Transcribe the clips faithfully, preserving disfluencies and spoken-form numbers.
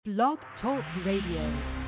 Blog Talk Radio.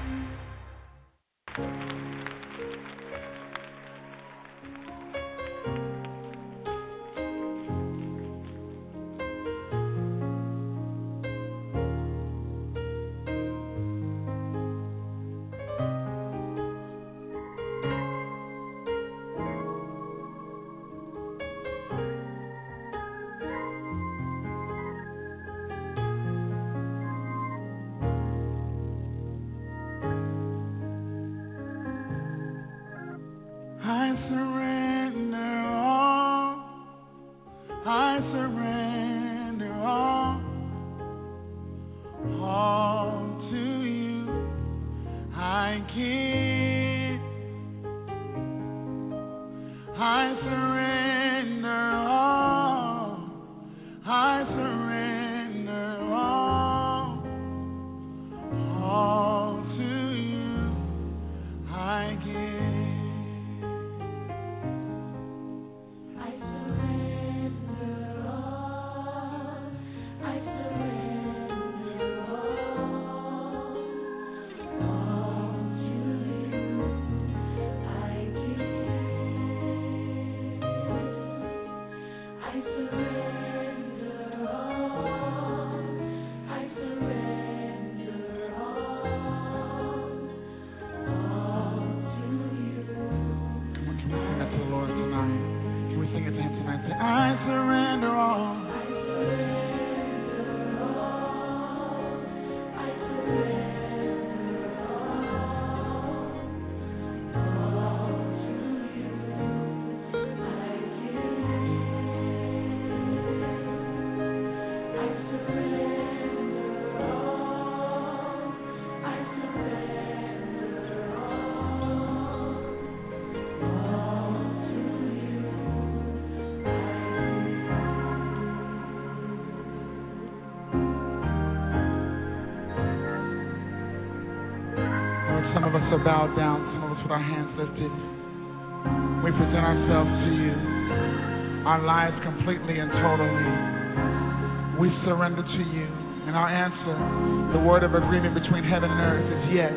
Some of us are bowed down, some of us with our hands lifted. We present ourselves to you, our lives completely and totally. We surrender to you, and our answer, the word of agreement between heaven and earth, is yes.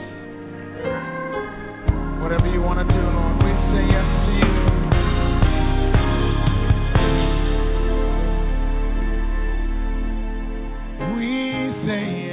Whatever you want to do, Lord, we say yes to you. We say yes.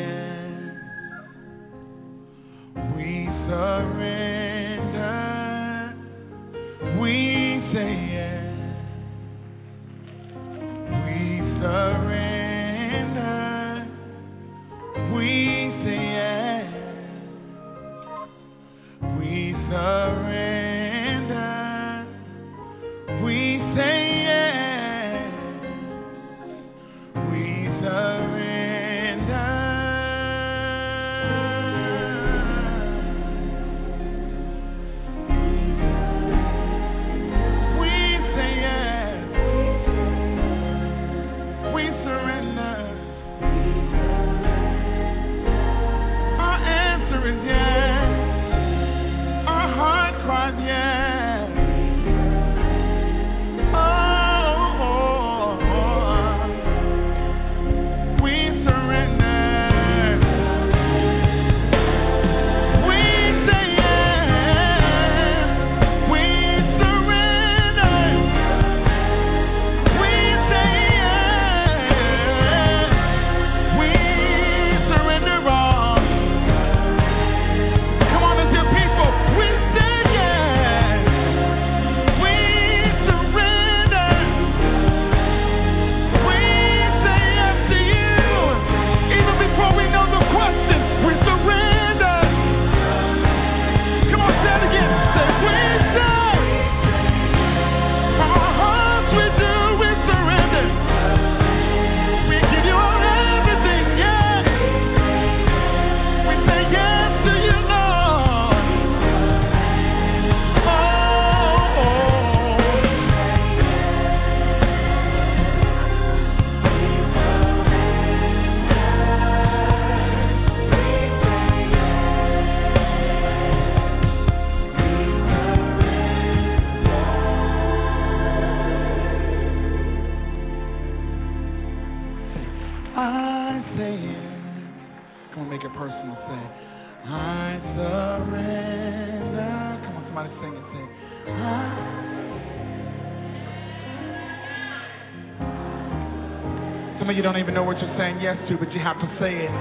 Make it personal. Say, I surrender. Come on, somebody sing it. Say, I. Some of you don't even know what you're saying yes to, but you have to say it.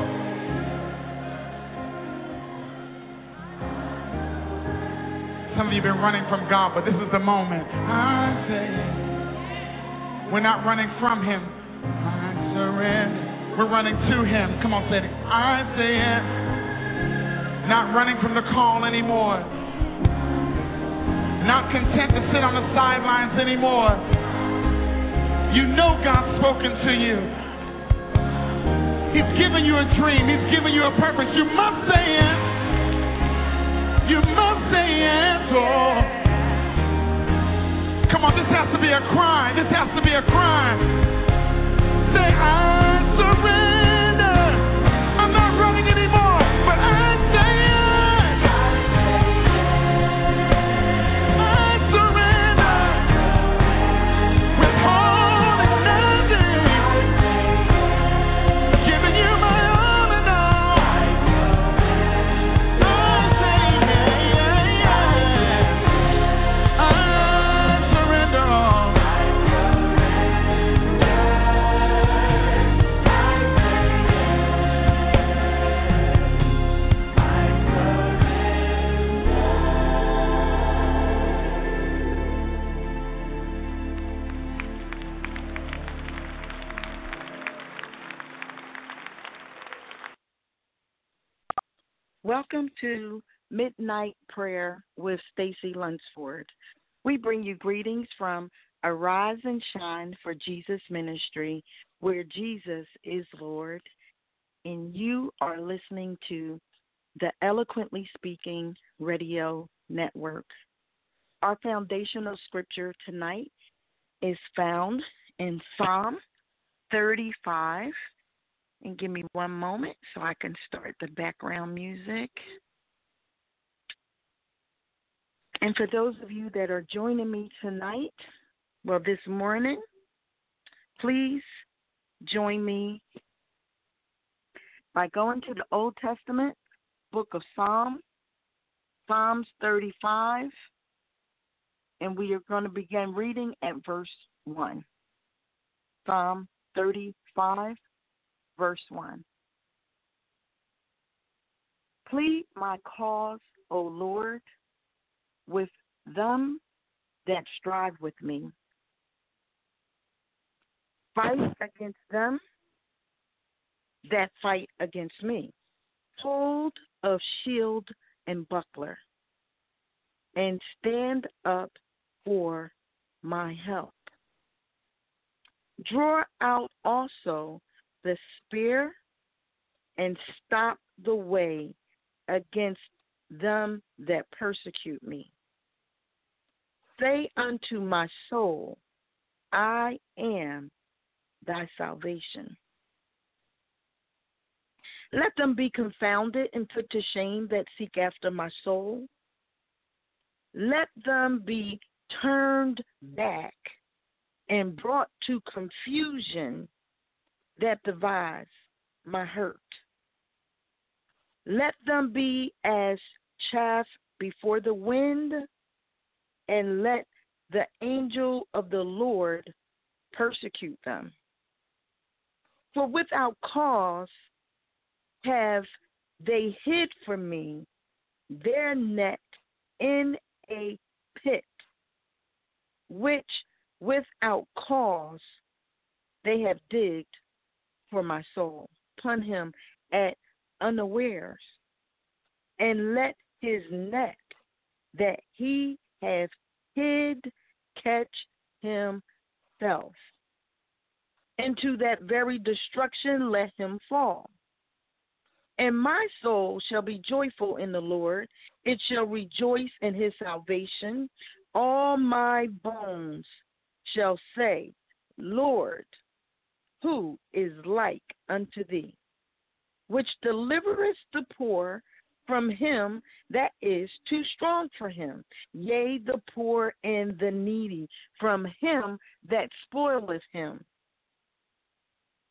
Some of you have been running from God, but this is the moment. I say it. We're not running from Him. I surrender. We're running to Him. Come on, say it. I say it. Not running from the call anymore. Not content to sit on the sidelines anymore. You know God's spoken to you. He's given you a dream. He's given you a purpose. You must say it. You must say it. Oh. Come on, this has to be a cry. This has to be a cry. Say, I surrender. I'm not running anymore, but I say it. Welcome to Midnight Prayer with Stacy Lunsford. We bring you greetings from Arise and Shine for Jesus Ministry, where Jesus is Lord, and you are listening to the Eloquently Speaking Radio Network. Our foundational scripture tonight is found in Psalm thirty-five. And give me one moment so I can start the background music. And for those of you that are joining me tonight, well, this morning, please join me by going to the Old Testament book of Psalms, Psalms thirty-five, and we are going to begin reading at verse one. Psalm thirty-five. Verse one. Plead my cause, O Lord, with them that strive with me. Fight against them that fight against me. Hold of shield and buckler, and stand up for my help. Draw out also the spear, and stop the way against them that persecute me. Say unto my soul, I am thy salvation. Let them be confounded and put to shame that seek after my soul. Let them be turned back and brought to confusion that devise my hurt. Let them be as chaff before the wind, and let the angel of the Lord persecute them. For without cause have they hid from me their net in a pit, which without cause they have digged for my soul, upon him at unawares, and let his net that he hath hid catch himself. Into that very destruction let him fall. And my soul shall be joyful in the Lord, it shall rejoice in his salvation. All my bones shall say, Lord, who is like unto thee, which deliverest the poor from him that is too strong for him, yea, the poor and the needy from him that spoileth him.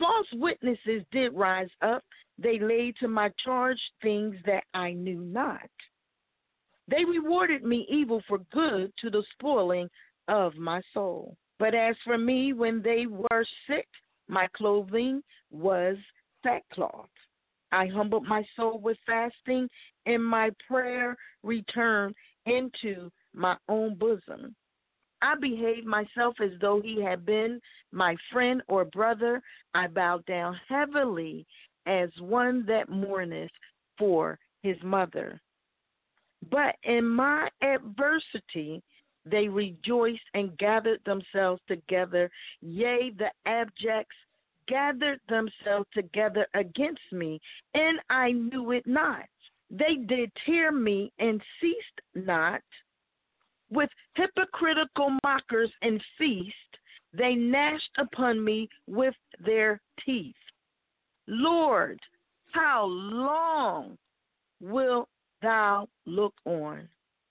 false witnesses did rise up. They laid to my charge things that I knew not. They rewarded me evil for good to the spoiling of my soul. But as for me, when they were sick, my clothing was sackcloth. I humbled my soul with fasting, and my prayer returned into my own bosom. I behaved myself as though he had been my friend or brother. I bowed down heavily as one that mourneth for his mother. But in my adversity, they rejoiced and gathered themselves together. Yea, the abjects gathered themselves together against me, and I knew it not. They did tear me and ceased not. With hypocritical mockers and feast, they gnashed upon me with their teeth. Lord, how long wilt thou look on?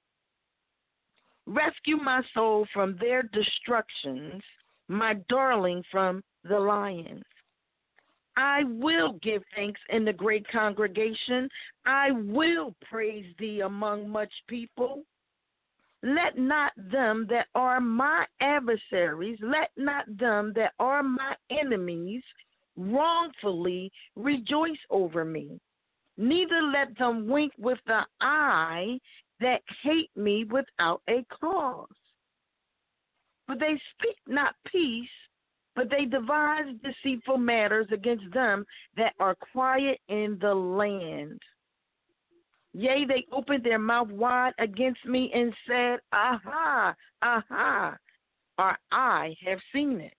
Rescue my soul from their destructions, my darling from the lions. I will give thanks in the great congregation. I will praise thee among much people. Let not them that are my adversaries, let not them that are my enemies wrongfully rejoice over me. Neither let them wink with the eye that hate me without a cause. For they speak not peace, but they devise deceitful matters against them that are quiet in the land. Yea, they opened their mouth wide against me and said, Aha, aha, our eye have seen it.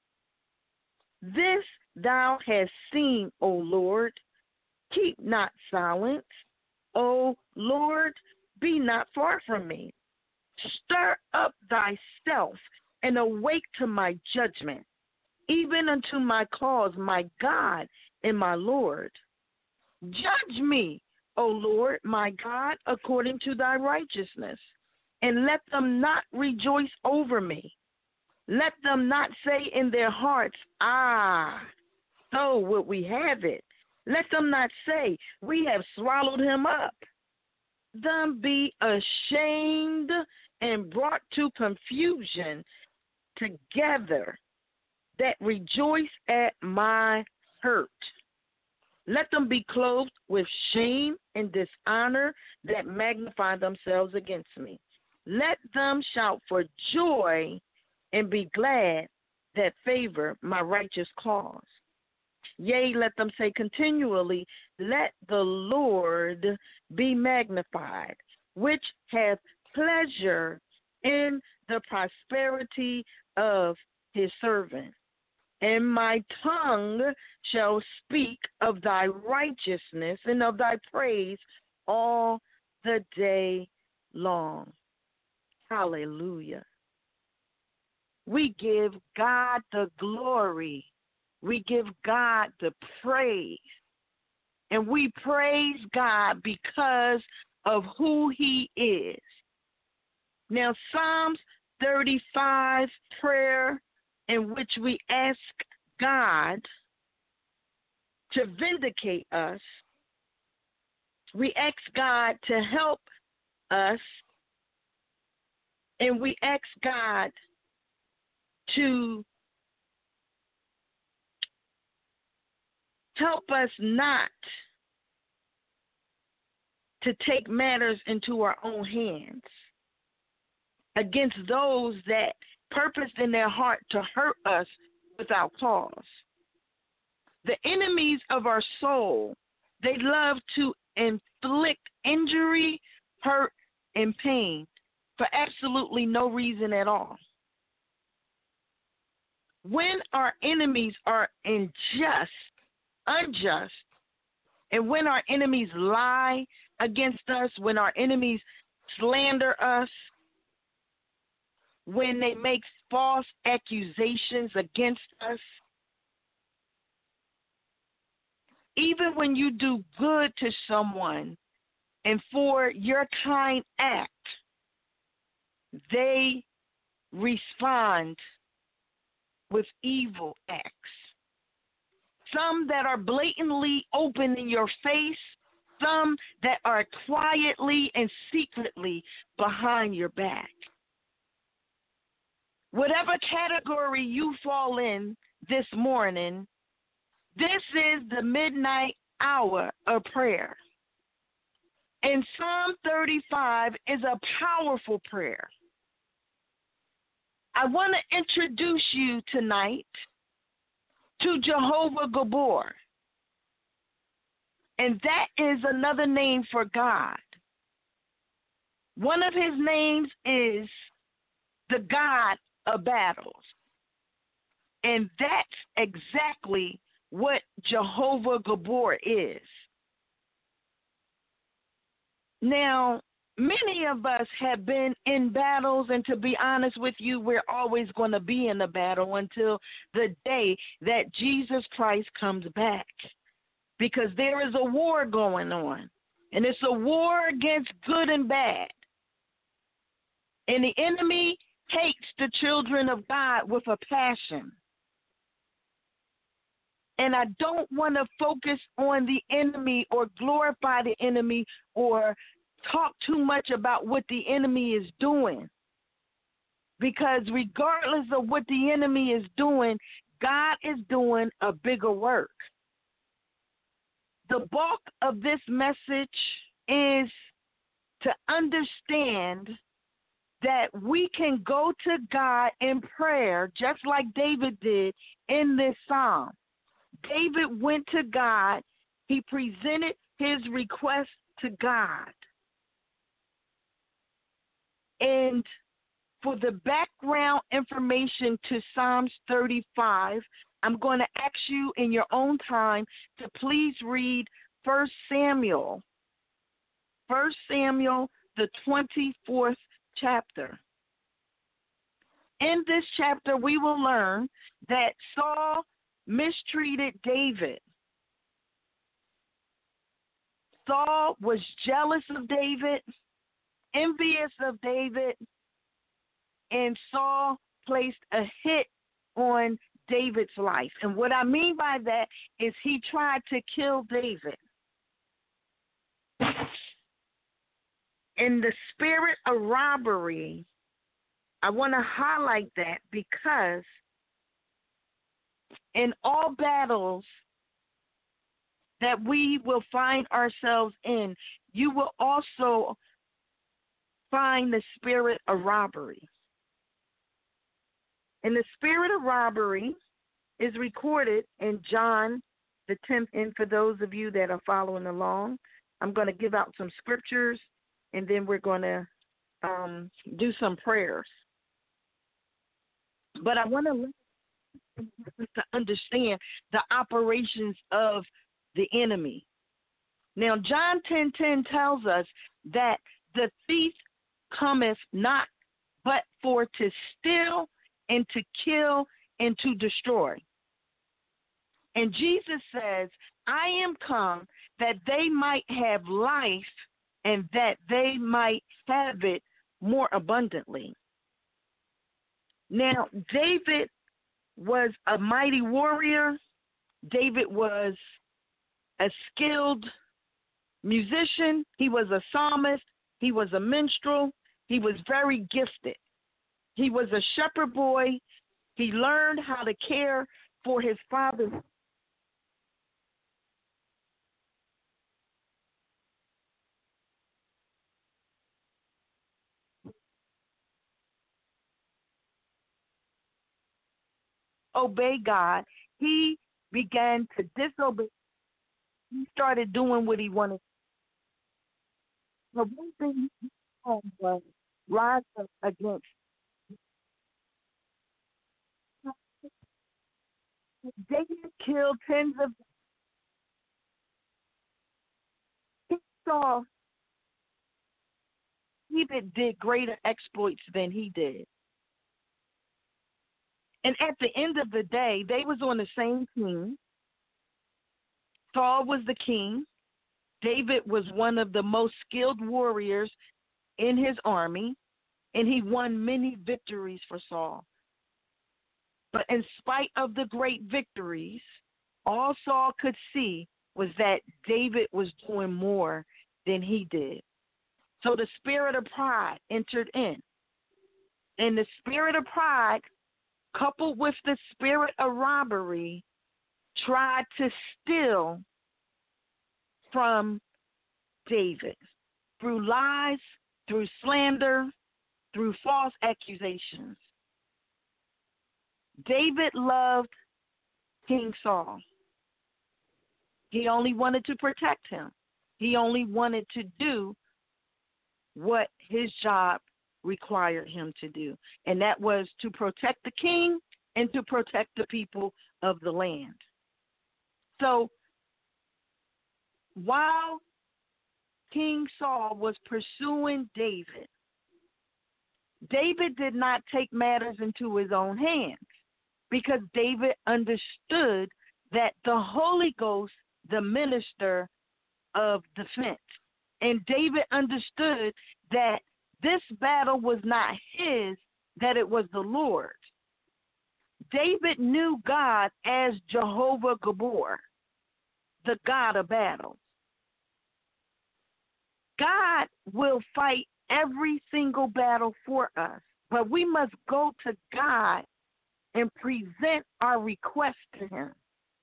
This thou hast seen, O Lord. Keep not silence. O Lord, be not far from me. Stir up thyself and awake to my judgment, even unto my cause, my God and my Lord. Judge me, O Lord, my God, according to thy righteousness, and let them not rejoice over me. Let them not say in their hearts, Ah, so would we have it. Let them not say, We have swallowed him up. Them be ashamed and brought to confusion together that rejoice at my hurt. Let them be clothed with shame and dishonor that magnify themselves against me. Let them shout for joy and be glad that favor my righteous cause. Yea, let them say continually, Let the Lord be magnified, which hath pleasure in the prosperity of his servant. And my tongue shall speak of thy righteousness and of thy praise all the day long. Hallelujah. We give God the glory. We give God the praise. And we praise God because of who he is. Now, Psalms thirty-five prayer, in which we ask God to vindicate us. We ask God to help us, and we ask God to help us not to take matters into our own hands against those that purposed in their heart to hurt us without cause. The enemies of our soul, they love to inflict injury, hurt, and pain for absolutely no reason at all. When our enemies are unjust, unjust, and when our enemies lie against us, when our enemies slander us, when they make false accusations against us, even when you do good to someone and for your kind act, they respond with evil acts. some that are blatantly open in your face, some that are quietly and secretly behind your back. Whatever category you fall in this morning, this is the midnight hour of prayer. And Psalm thirty-five is a powerful prayer. I want to introduce you tonight to Jehovah Gabor. And that is another name for God. One of his names is the God of battles. And that's exactly what Jehovah Gabor is. Now, many of us have been in battles, and to be honest with you, we're always going to be in a battle until the day that Jesus Christ comes back. Because there is a war going on, and it's a war against good and bad. And the enemy hates the children of God with a passion. And I don't want to focus on the enemy or glorify the enemy or talk too much about what the enemy is doing. Because regardless of what the enemy is doing, God is doing a bigger work. The bulk of this message is to understand that we can go to God in prayer just like David did in this psalm. David went to God. He presented his request to God. And for the background information to Psalms thirty-five, I'm going to ask you in your own time to please read First Samuel. First Samuel, the twenty-fourth chapter. In this chapter, we will learn that Saul mistreated David. Saul was jealous of David, envious of David, and Saul placed a hit on David's life. And what I mean by that is he tried to kill David. In the spirit of robbery, I want to highlight that because in all battles that we will find ourselves in, you will also find the spirit of robbery. And the spirit of robbery is recorded in John, the tenth. And for those of you that are following along, I'm going to give out some scriptures, and then we're going to um, do some prayers. But I want to to understand the operations of the enemy. Now, John ten ten tells us that the thief cometh not but for to steal and to kill and to destroy. And Jesus says, I am come that they might have life and that they might have it more abundantly. Now, David was a mighty warrior. David was a skilled musician. He was a psalmist. He was a minstrel. He was very gifted. He was a shepherd boy. He learned how to care for his father. Obey God. He began to disobey. He started doing what he wanted. The one thing he did was rise up against. David killed tens of. He saw David did greater exploits than he did. And at the end of the day, they was on the same team. Saul was the king. David was one of the most skilled warriors in his army, and he won many victories for Saul. But in spite of the great victories, All Saul could see was that David was doing more than he did. So the spirit of pride entered in. And the spirit of pride, coupled with the spirit of robbery, tried to steal from David through lies, through slander, through false accusations. David loved King Saul. He only wanted to protect him. He only wanted to do what his job required him to do, and that was to protect the king and to protect the people of the land. So while King Saul was pursuing David, David did not take matters into his own hands, because David understood that the Holy Ghost, the minister of defense, and David understood that this battle was not his, that it was the Lord's. David knew God as Jehovah Gabor, the God of battles. God will fight every single battle for us, but we must go to God and present our request to him.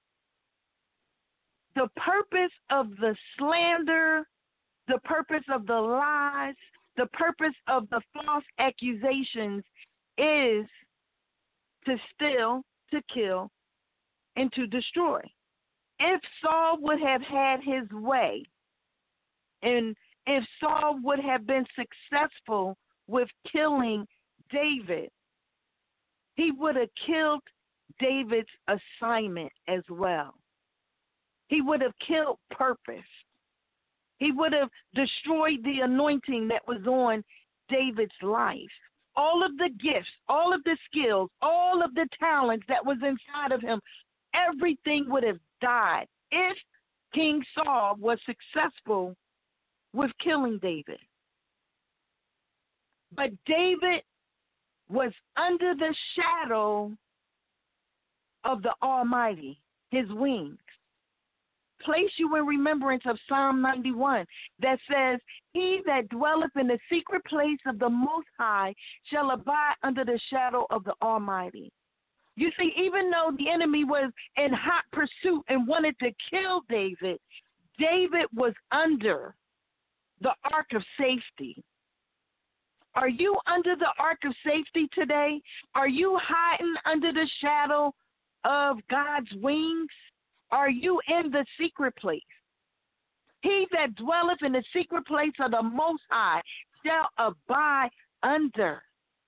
The purpose of the slander, the purpose of the lies, the purpose of the false accusations is to steal, to kill, and to destroy. If Saul would have had his way, and if Saul would have been successful with killing David, he would have killed David's assignment as well. He would have killed purpose. He would have destroyed the anointing that was on David's life. All of the gifts, all of the skills, all of the talents that was inside of him, everything would have died if King Saul was successful with killing David. But David was under the shadow of the Almighty, his wings. Place you in remembrance of Psalm ninety-one that says, he that dwelleth in the secret place of the Most High shall abide under the shadow of the Almighty. You see, even though the enemy was in hot pursuit and wanted to kill David, David was under the ark of safety. Are you under the ark of safety today? Are you hiding under the shadow of God's wings? Are you in the secret place? He that dwelleth in the secret place of the Most High shall abide under.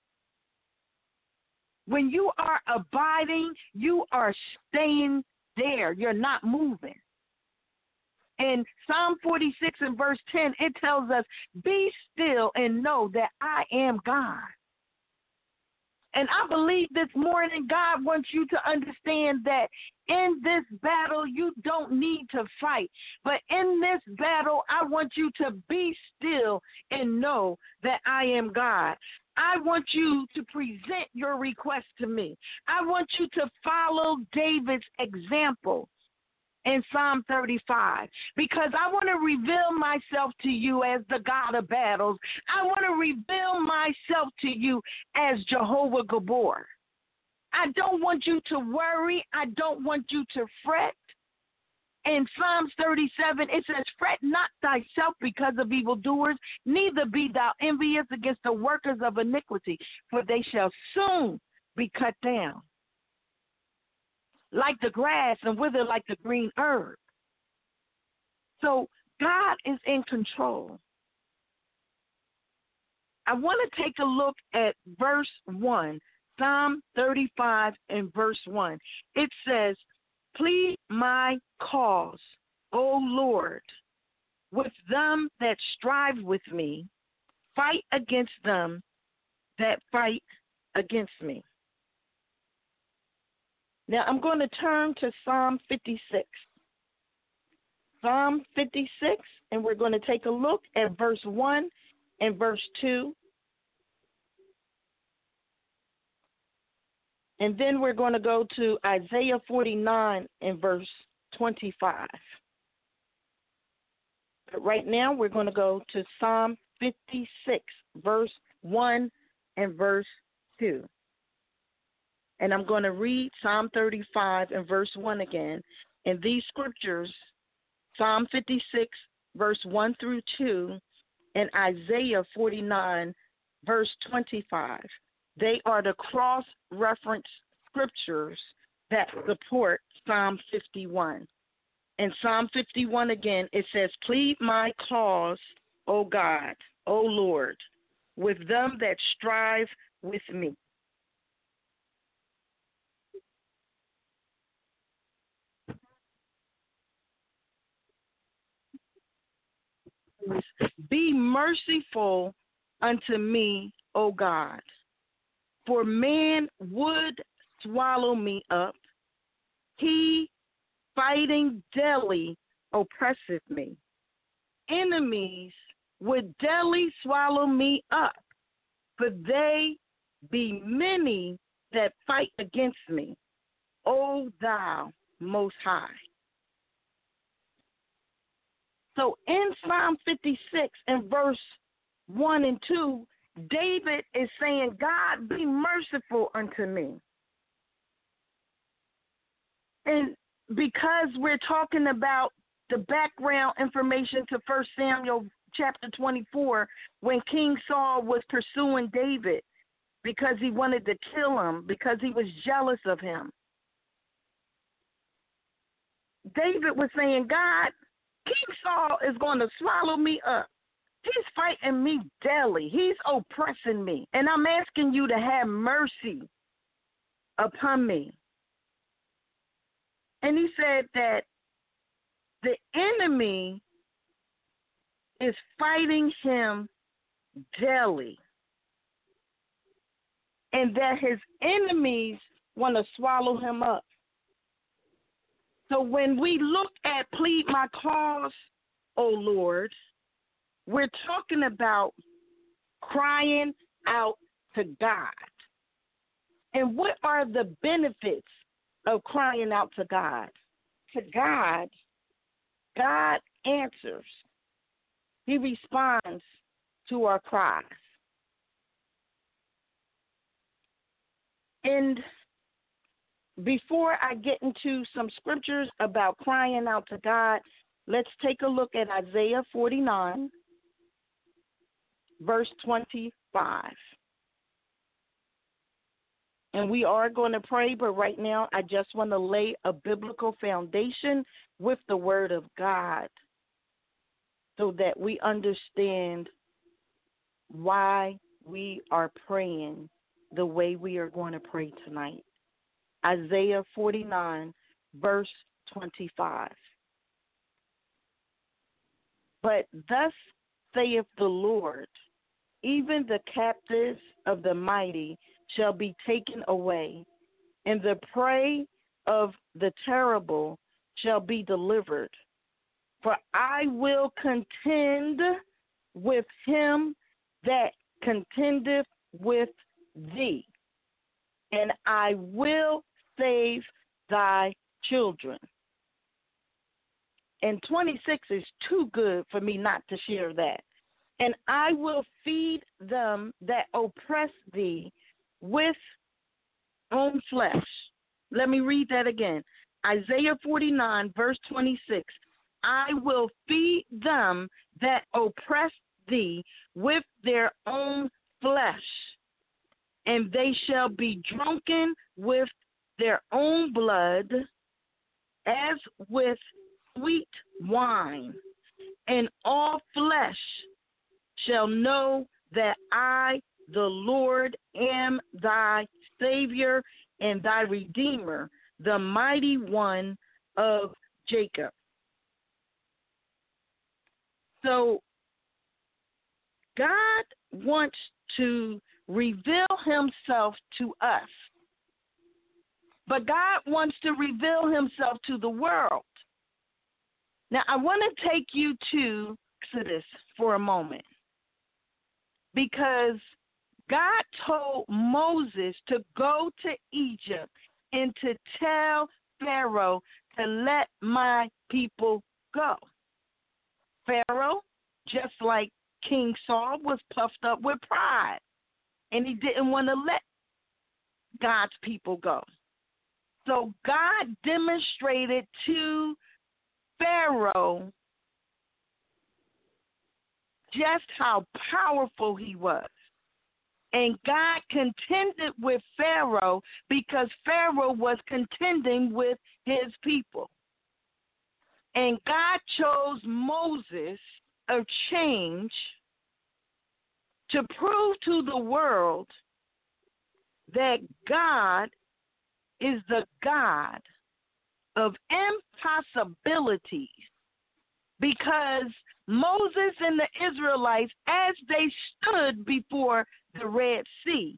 When you are abiding, you are staying there. You're not moving. In Psalm forty-six and verse ten, it tells us, be still and know that I am God. And I believe this morning God wants you to understand that in this battle, you don't need to fight. But in this battle, I want you to be still and know that I am God. I want you to present your request to me. I want you to follow David's example in Psalm thirty-five, because I want to reveal myself to you as the God of battles. I want to reveal myself to you as Jehovah Gabor. I don't want you to worry. I don't want you to fret. In Psalms thirty-seven, it says, fret not thyself because of evildoers, neither be thou envious against the workers of iniquity, for they shall soon be cut down like the grass and wither like the green herb. So God is in control. I want to take a look at verse one, Psalm thirty-five and verse one. It says, plead my cause, O Lord, with them that strive with me. Fight against them that fight against me. Now I'm going to turn to Psalm fifty-six. Psalm fifty-six, and we're going to take a look at verse one and verse two. And then we're going to go to Isaiah forty-nine and verse twenty-five. But right now we're going to go to Psalm fifty-six, verse one and verse two. And I'm going to read Psalm thirty-five and verse one again. And these scriptures, Psalm fifty-six, verse one through two, and Isaiah forty-nine, verse twenty-five, they are the cross-reference scriptures that support Psalm fifty-one. In Psalm fifty-one again, it says, plead my cause, O God, O Lord, with them that strive with me. Be merciful unto me, O God, for man would swallow me up. He, fighting daily, oppresseth me. Enemies would daily swallow me up, for they be many that fight against me, O thou most high. So in Psalm fifty-six and verse one and two, David is saying, God, be merciful unto me. And because we're talking about the background information to First Samuel chapter twenty-four, when King Saul was pursuing David because he wanted to kill him, because he was jealous of him, David was saying, God, King Saul is going to swallow me up. He's fighting me daily. He's oppressing me. And I'm asking you to have mercy upon me. And he said that the enemy is fighting him daily. And that his enemies want to swallow him up. So when we look at plead my cause, O Lord, we're talking about crying out to God. And what are the benefits of crying out to God? To God, God answers. He responds to our cries. And before I get into some scriptures about crying out to God, let's take a look at Isaiah forty-nine, verse twenty-five. And we are going to pray, but right now I just want to lay a biblical foundation with the Word of God so that we understand why we are praying the way we are going to pray tonight. Isaiah forty-nine, verse twenty-five. But thus saith the Lord, even the captives of the mighty shall be taken away, and the prey of the terrible shall be delivered. For I will contend with him that contendeth with thee, and I will save thy children. And twenty-six is too good for me not to share that. And I will feed them that oppress thee with own flesh. Let me read that again. Isaiah forty-nine, verse twenty-six. I will feed them that oppress thee with their own flesh, and they shall be drunken with their own blood as with sweet wine, and all flesh shall know that I, the Lord, am thy Savior and thy Redeemer, the mighty one of Jacob. So God wants to reveal himself to us, but God wants to reveal himself to the world. Now, I want to take you to Exodus for a moment, because God told Moses to go to Egypt and to tell Pharaoh to let my people go. Pharaoh, just like King Saul, was puffed up with pride, and he didn't want to let God's people go. So God demonstrated to Pharaoh just how powerful he was. And God contended with Pharaoh because Pharaoh was contending with his people. And God chose Moses a change to prove to the world that God is the God of impossibilities, because Moses and the Israelites, as they stood before the Red Sea,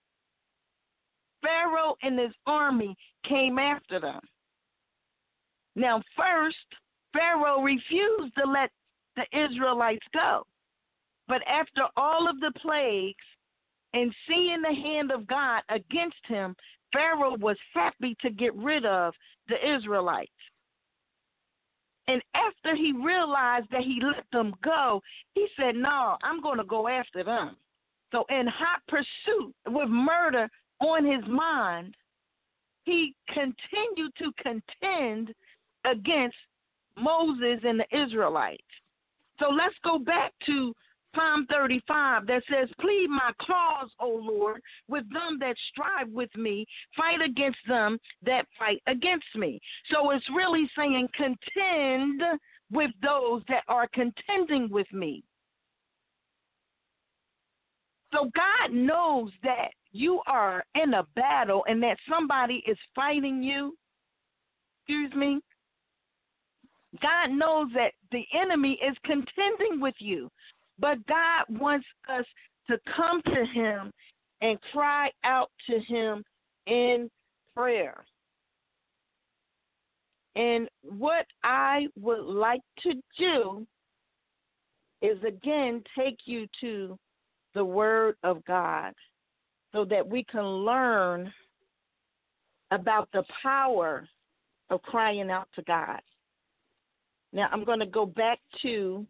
Pharaoh and his army came after them. Now, first, Pharaoh refused to let the Israelites go. But after all of the plagues and seeing the hand of God against him, Pharaoh was happy to get rid of the Israelites. And after he realized that he let them go, he said, no, I'm going to go after them. So in hot pursuit, with murder on his mind, he continued to contend against Moses and the Israelites. So let's go back to Psalm thirty-five that says, plead my cause, O Lord, with them that strive with me, fight against them that fight against me. So it's really saying contend with those that are contending with me. So God knows that you are in a battle and that somebody is fighting you. Excuse me. God knows that the enemy is contending with you. But God wants us to come to him and cry out to him in prayer. And what I would like to do is, again, take you to the Word of God so that we can learn about the power of crying out to God. Now, I'm going to go back to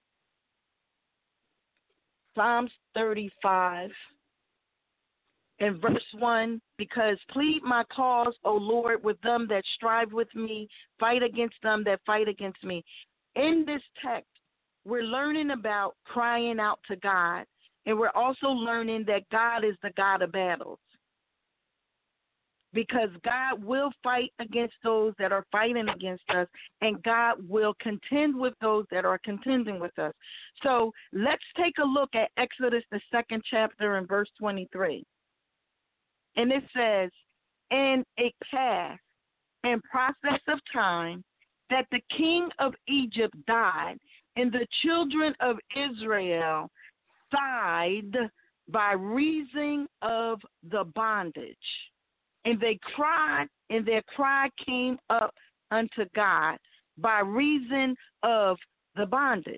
Psalms thirty-five and verse one, because plead my cause, O Lord, with them that strive with me, fight against them that fight against me. In this text, we're learning about crying out to God, and we're also learning that God is the God of battles. Because God will fight against those that are fighting against us, and God will contend with those that are contending with us. So let's take a look at Exodus, the second chapter, and verse twenty-three. And it says, and it passed in process of time that the king of Egypt died, and the children of Israel sighed by reason of the bondage. And they cried, and their cry came up unto God by reason of the bondage.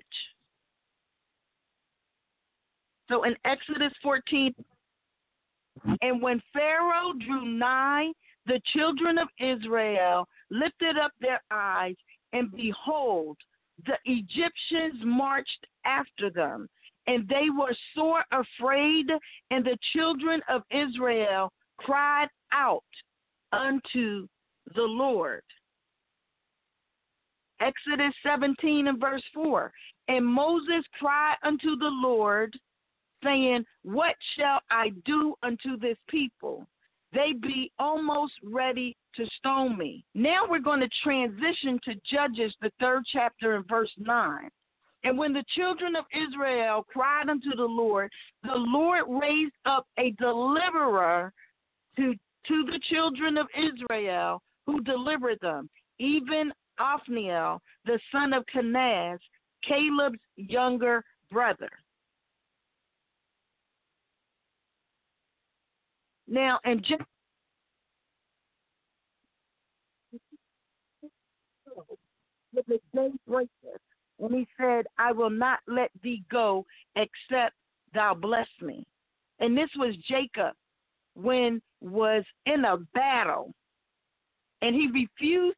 So in Exodus fourteen, and when Pharaoh drew nigh, the children of Israel lifted up their eyes, and behold, the Egyptians marched after them, and they were sore afraid, and the children of Israel cried out unto the Lord. Exodus seventeen and verse four. And Moses cried unto the Lord, saying, what shall I do unto this people? They be almost ready to stone me. Now we're going to transition to Judges, the third chapter and verse nine. And when the children of Israel cried unto the Lord, the Lord raised up a deliverer to to the children of Israel, who delivered them, even Othniel, the son of Kenaz, Caleb's younger brother. Now, and just with the same breaker, and he said, I will not let thee go except thou bless me. And this was Jacob when was in a battle, and he refused.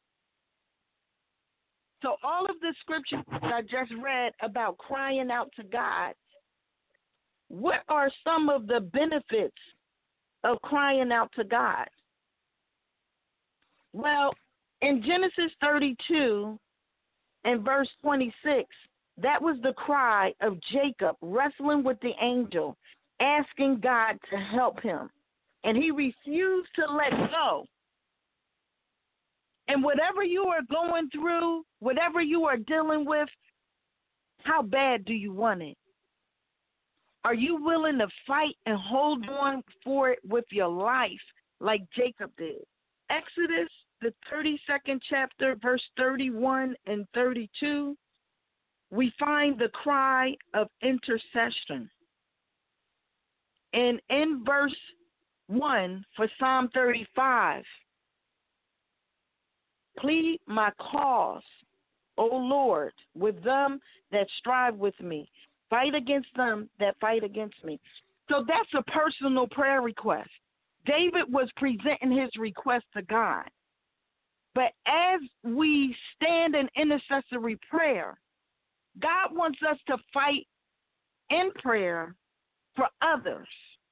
So all of the scriptures that I just read about crying out to God, what are some of the benefits of crying out to God? Well, in Genesis thirty-two and verse twenty-six, that was the cry of Jacob wrestling with the angel, asking God to help him. And he refused to let go. And whatever you are going through, whatever you are dealing with, how bad do you want it? Are you willing to fight and hold on for it with your life like Jacob did? Exodus, the thirty-second chapter, verse thirty-one and thirty-two, we find the cry of intercession. And in verse one for Psalm thirty-five, plead my cause, O Lord, with them that strive with me. Fight against them that fight against me. So that's a personal prayer request. David was presenting his request to God. But as we stand in intercessory prayer, God wants us to fight in prayer for others.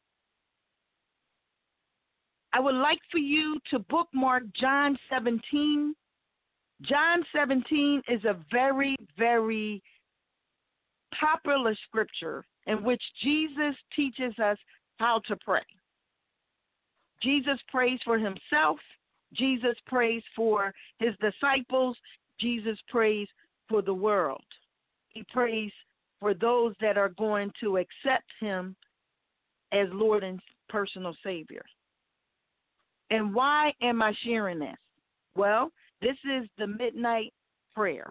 I would like for you to bookmark John seventeen. John seventeen is a very, very popular scripture in which Jesus teaches us how to pray. Jesus prays for himself. Jesus prays for his disciples. Jesus prays for the world. He prays for those that are going to accept him as Lord and personal Savior. And why am I sharing this? Well, this is the midnight prayer.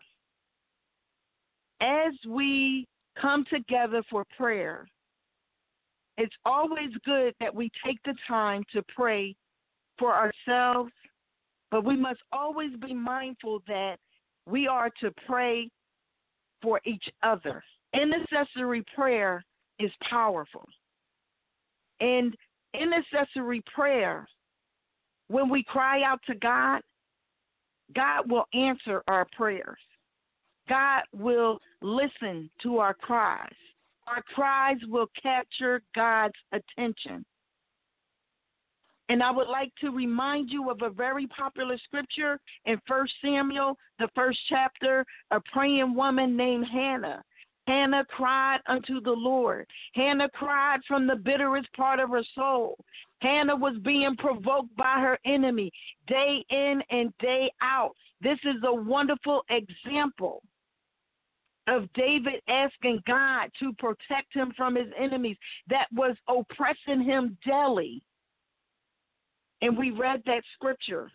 As we come together for prayer, it's always good that we take the time to pray for ourselves, but we must always be mindful that we are to pray for each other. Intercessory prayer is powerful. And intercessory prayer, when we cry out to God, God will answer our prayers. God will listen to our cries. Our cries will capture God's attention. And I would like to remind you of a very popular scripture in First Samuel, the first chapter, a praying woman named Hannah. Hannah cried unto the Lord. Hannah cried from the bitterest part of her soul. Hannah was being provoked by her enemy day in and day out. This is a wonderful example of David asking God to protect him from his enemies that was oppressing him daily. And we read that scripture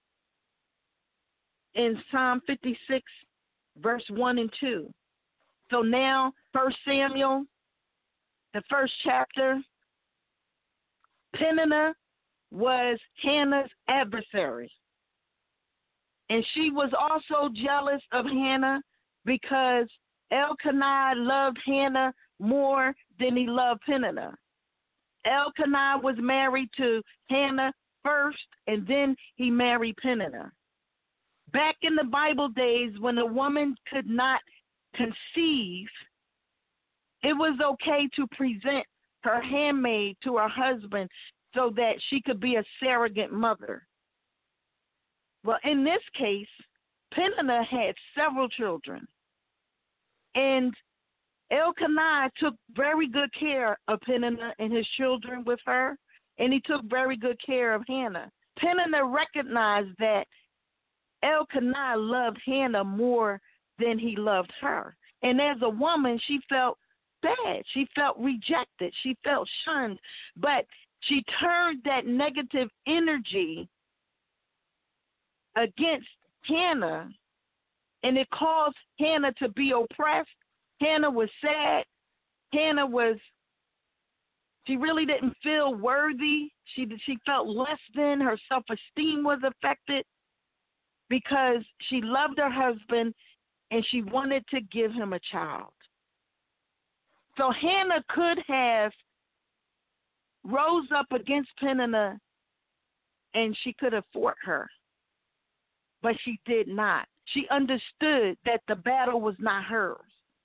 in Psalm fifty-six, verse one and two. So now, First Samuel, the first chapter, Peninnah was Hannah's adversary. And she was also jealous of Hannah because Elkanah loved Hannah more than he loved Peninnah. Elkanah was married to Hannah first, and then he married Peninnah. Back in the Bible days, when a woman could not conceive, it was okay to present her handmaid to her husband so that she could be a surrogate mother. Well, in this case, Peninnah had several children, and Elkanah took very good care of Peninnah and his children with her, and he took very good care of Hannah. Peninnah recognized that Elkanah loved Hannah more than he loved her. And as a woman, she felt bad. She felt rejected. She felt shunned. But she turned that negative energy against Hannah, and it caused Hannah to be oppressed. Hannah was sad. Hannah was, she really didn't feel worthy. She, she felt less than. Her self-esteem was affected because she loved her husband and she wanted to give him a child. So Hannah could have rose up against Peninnah, and she could have fought her, but she did not. She understood that the battle was not hers.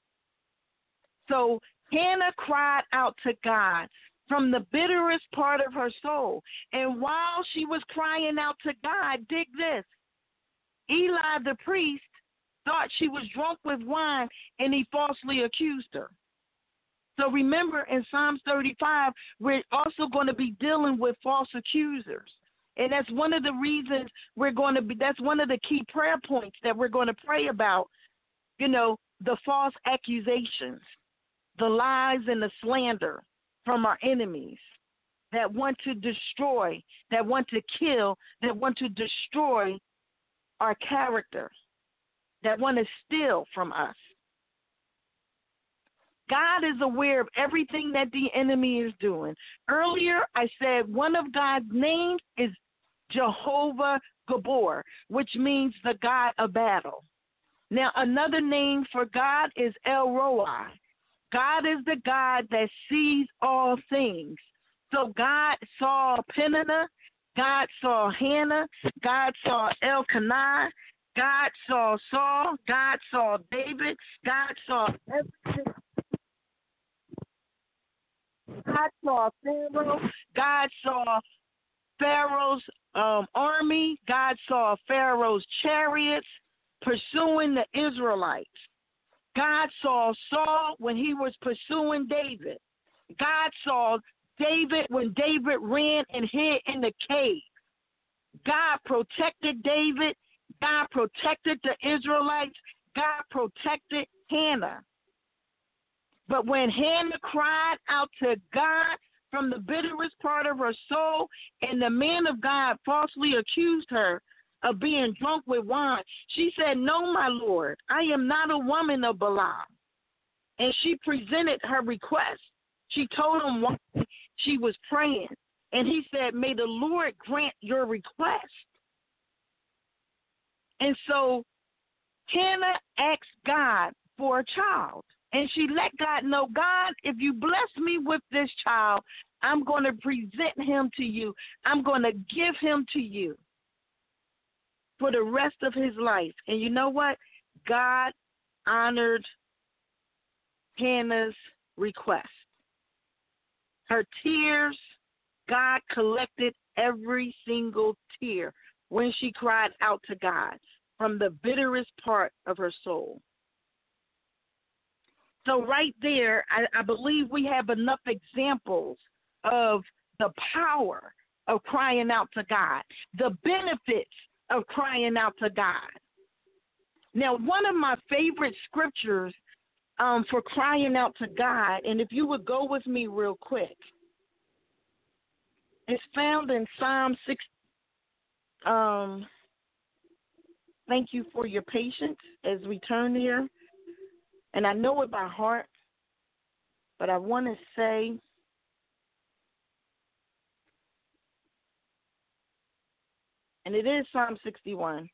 So Hannah cried out to God from the bitterest part of her soul. And while she was crying out to God, dig this, Eli the priest thought she was drunk with wine, and he falsely accused her. So remember, in Psalms thirty-five, we're also going to be dealing with false accusers. And that's one of the reasons we're going to be, that's one of the key prayer points that we're going to pray about, you know, the false accusations, the lies and the slander from our enemies that want to destroy, that want to kill, that want to destroy our character, that want to steal from us. God is aware of everything that the enemy is doing. Earlier, I said one of God's names is Jehovah Gabor, which means the God of battle. Now, another name for God is El Roi. God is the God that sees all things. So God saw Peninnah, God saw Hannah, God saw Elkanah, God saw Saul, God saw David, God saw everything. God saw Pharaoh, God saw Pharaoh's um, army, God saw Pharaoh's chariots pursuing the Israelites. God saw Saul when he was pursuing David. God saw David when David ran and hid in the cave. God protected David. God protected the Israelites. God protected Hannah. But when Hannah cried out to God from the bitterest part of her soul, and the man of God falsely accused her of being drunk with wine, she said, "No, my Lord, I am not a woman of Balaam." And she presented her request. She told him why she was praying. And he said, "May the Lord grant your request." And so Hannah asked God for a child. And she let God know, "God, if you bless me with this child, I'm going to present him to you. I'm going to give him to you for the rest of his life." And you know what? God honored Hannah's request. Her tears, God collected every single tear when she cried out to God from the bitterest part of her soul. So right there, I, I believe we have enough examples of the power of crying out to God, the benefits of crying out to God. Now, one of my favorite scriptures um, for crying out to God, and if you would go with me real quick, it's found in Psalm six. Um, thank you for your patience as we turn there. And I know it by heart, but I want to say, and it is Psalm sixty-one.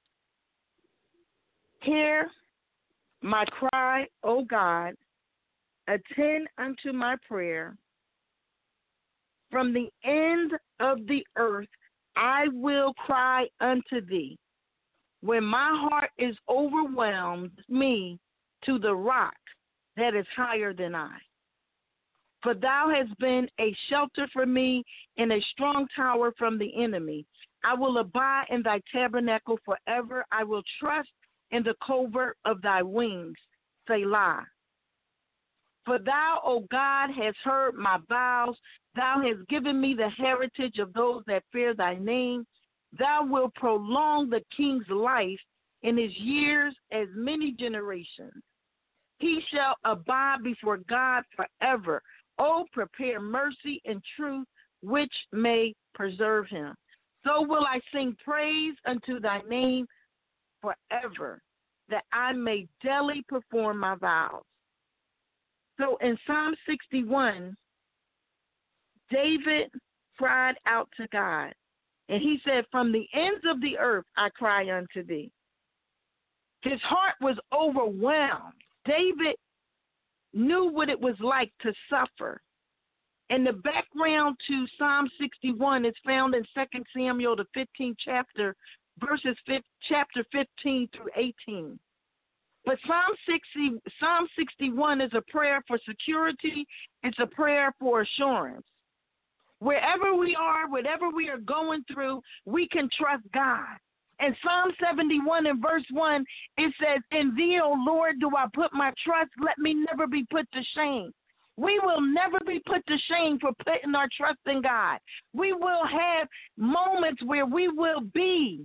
"Hear my cry, O God, attend unto my prayer. From the end of the earth I will cry unto thee. When my heart is overwhelmed, me to the rock that is higher than I. For thou hast been a shelter for me and a strong tower from the enemy. I will abide in thy tabernacle forever. I will trust in the covert of thy wings. Selah. For thou, O God, hast heard my vows. Thou hast given me the heritage of those that fear thy name. Thou wilt prolong the king's life in his years as many generations. He shall abide before God forever. Oh, prepare mercy and truth, which may preserve him. So will I sing praise unto thy name forever, that I may daily perform my vows." So in Psalm sixty-one, David cried out to God, and he said, "From the ends of the earth I cry unto thee." His heart was overwhelmed. David knew what it was like to suffer. And the background to Psalm sixty-one is found in Second Samuel, the fifteenth chapter, verses chapter fifteen through eighteen. But Psalm sixty, Psalm sixty-one is a prayer for security. It's a prayer for assurance. Wherever we are, whatever we are going through, we can trust God. And Psalm seventy-one and verse one, it says, "In thee, O Lord, do I put my trust. Let me never be put to shame." We will never be put to shame for putting our trust in God. We will have moments where we will be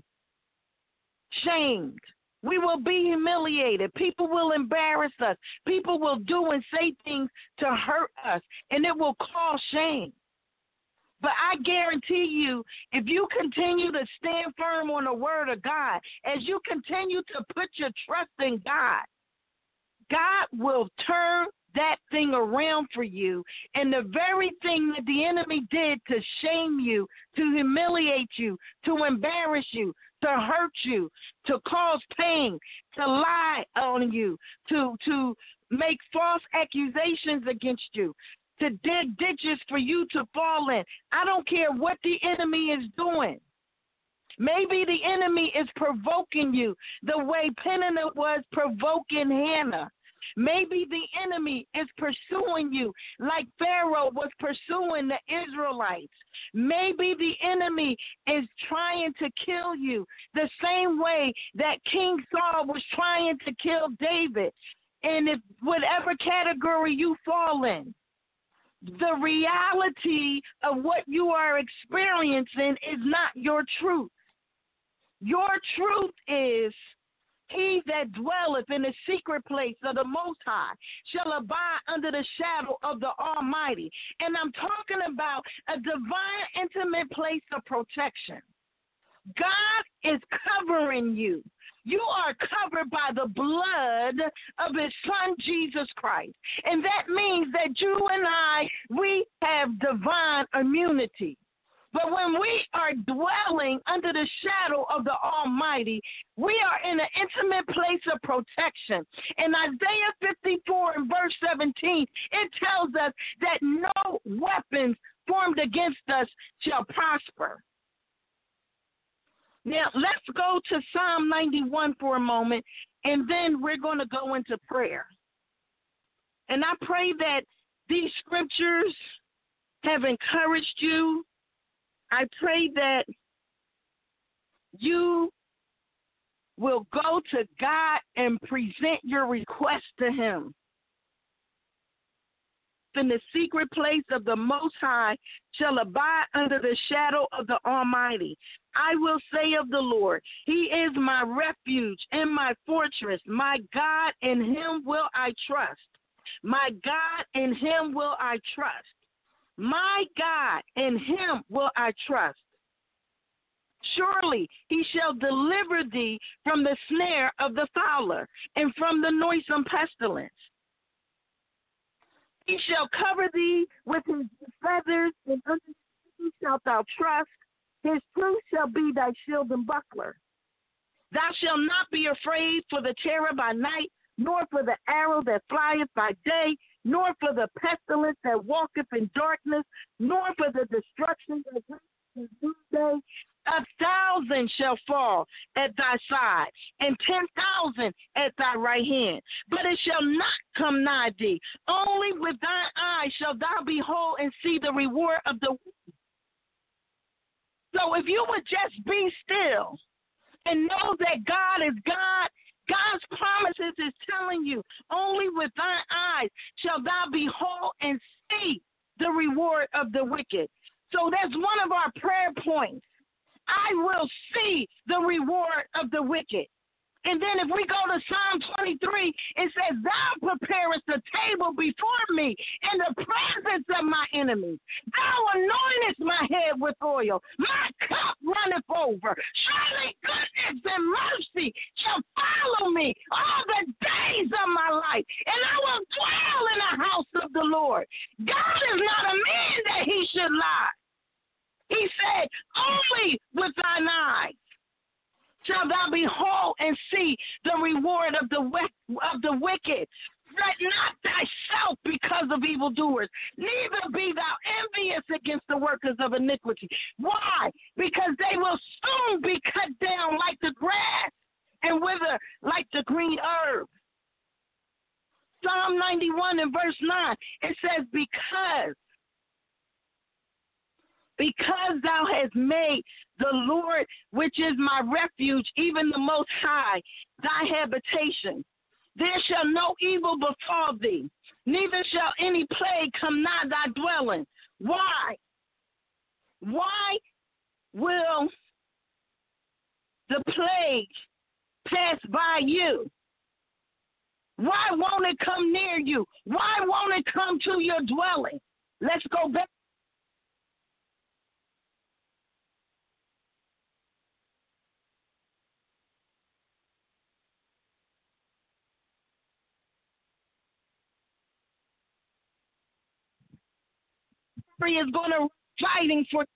shamed. We will be humiliated. People will embarrass us. People will do and say things to hurt us, and it will cause shame. But I guarantee you, if you continue to stand firm on the word of God, as you continue to put your trust in God, God will turn that thing around for you. And the very thing that the enemy did to shame you, to humiliate you, to embarrass you, to hurt you, to cause pain, to lie on you, to, to make false accusations against you, to dig ditches for you to fall in. I don't care what the enemy is doing. Maybe the enemy is provoking you the way Peninnah was provoking Hannah. Maybe the enemy is pursuing you like Pharaoh was pursuing the Israelites. Maybe the enemy is trying to kill you the same way that King Saul was trying to kill David. And if whatever category you fall in, the reality of what you are experiencing is not your truth. Your truth is, "He that dwelleth in the secret place of the Most High shall abide under the shadow of the Almighty." And I'm talking about a divine, intimate place of protection. God is covering you. You are covered by the blood of His Son, Jesus Christ. And that means that you and I, we have divine immunity. But when we are dwelling under the shadow of the Almighty, we are in an intimate place of protection. In Isaiah fifty-four and verse seventeen, it tells us that no weapons formed against us shall prosper. Now, let's go to Psalm ninety-one for a moment, and then we're going to go into prayer. And I pray that these scriptures have encouraged you. I pray that you will go to God and present your request to Him. In the secret place of the Most High shall abide under the shadow of the Almighty. I will say of the Lord, He is my refuge and my fortress. My God, in Him will I trust. My God, in Him will I trust. My God, in Him will I trust. Surely He shall deliver thee from the snare of the fowler and from the noisome pestilence. He shall cover thee with His feathers, and under Him shalt thou trust. His truth shall be thy shield and buckler. Thou shalt not be afraid for the terror by night, nor for the arrow that flieth by day, nor for the pestilence that walketh in darkness, nor for the destruction that waketh in noonday. A thousand shall fall at thy side, and ten thousand at thy right hand, but it shall not come nigh thee. Only with thine eyes shalt thou behold and see the reward of the wicked. So if you would just be still and know that God is God, God's promises is telling you, only with thine eyes shall thou behold and see the reward of the wicked. So that's one of our prayer points. I will see the reward of the wicked. And then if we go to Psalm twenty-three, it says, "Thou preparest a table before me in the presence of my enemies. Thou anointest my head with oil. My cup runneth over. Surely goodness and mercy shall follow me all the days of my life, and I will dwell in the house of the Lord." God is not a man that He should lie. He said, "Only with thine eyes shall thou behold and see the reward of the of the wicked. Fret not thyself because because of evildoers, neither be thou envious against the workers of iniquity. Why? Because they will soon be cut down like the grass and wither like the green herb. Psalm ninety-one and verse nine, it says, because, because thou hast made the Lord, which is my refuge, even the Most High, thy habitation, there shall no evil befall thee, neither shall any plague come nigh thy dwelling. Why? Why will the plague pass by you? Why won't it come near you? Why won't it come to your dwelling? Let's go back. Is going to fighting for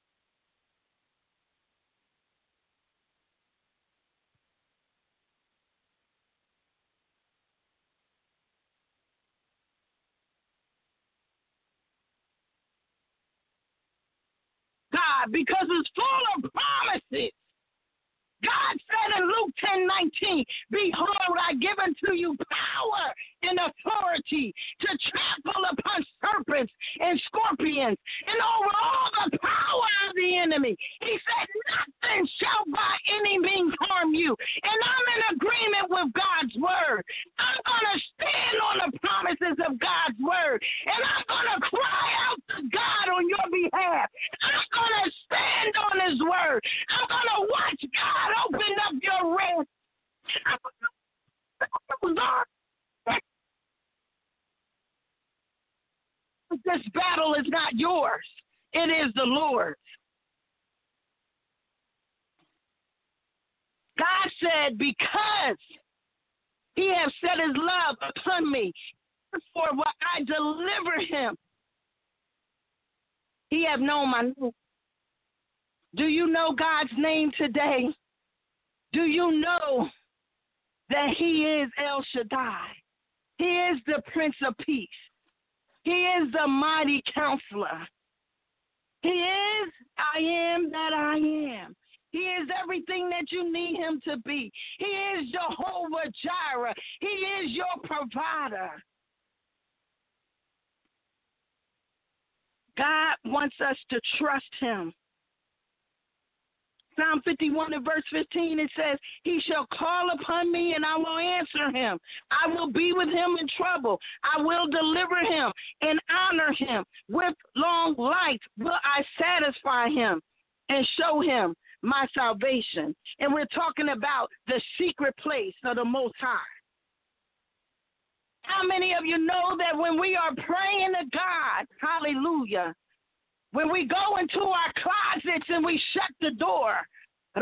God because it's full of promises. God said in Luke ten nineteen, behold, I give unto you power and authority to trample upon serpents and scorpions and over all the power of the enemy. He said, nothing shall by any means harm you. And I'm in agreement with God's word. I'm going to stand on the promises of God's word. And I'm going to cry out to God on your behalf. I'm going to stand on his word. I'm going to watch God open up your rest. This battle is not yours. It is the Lord's. God said, because he has set his love upon me, therefore will I deliver him. He have known my name. Do you know God's name today? Do you know that he is El Shaddai? He is the Prince of Peace. He is the mighty counselor. He is I am that I am. He is everything that you need him to be. He is Jehovah Jireh. He is your provider. God wants us to trust him. Psalm fifty-one and verse fifteen, it says, he shall call upon me and I will answer him. I will be with him in trouble. I will deliver him and honor him. With long life will I satisfy him and show him my salvation. And we're talking about the secret place of the Most High. How many of you know that when we are praying to God, hallelujah, when we go into our closets and we shut the door, we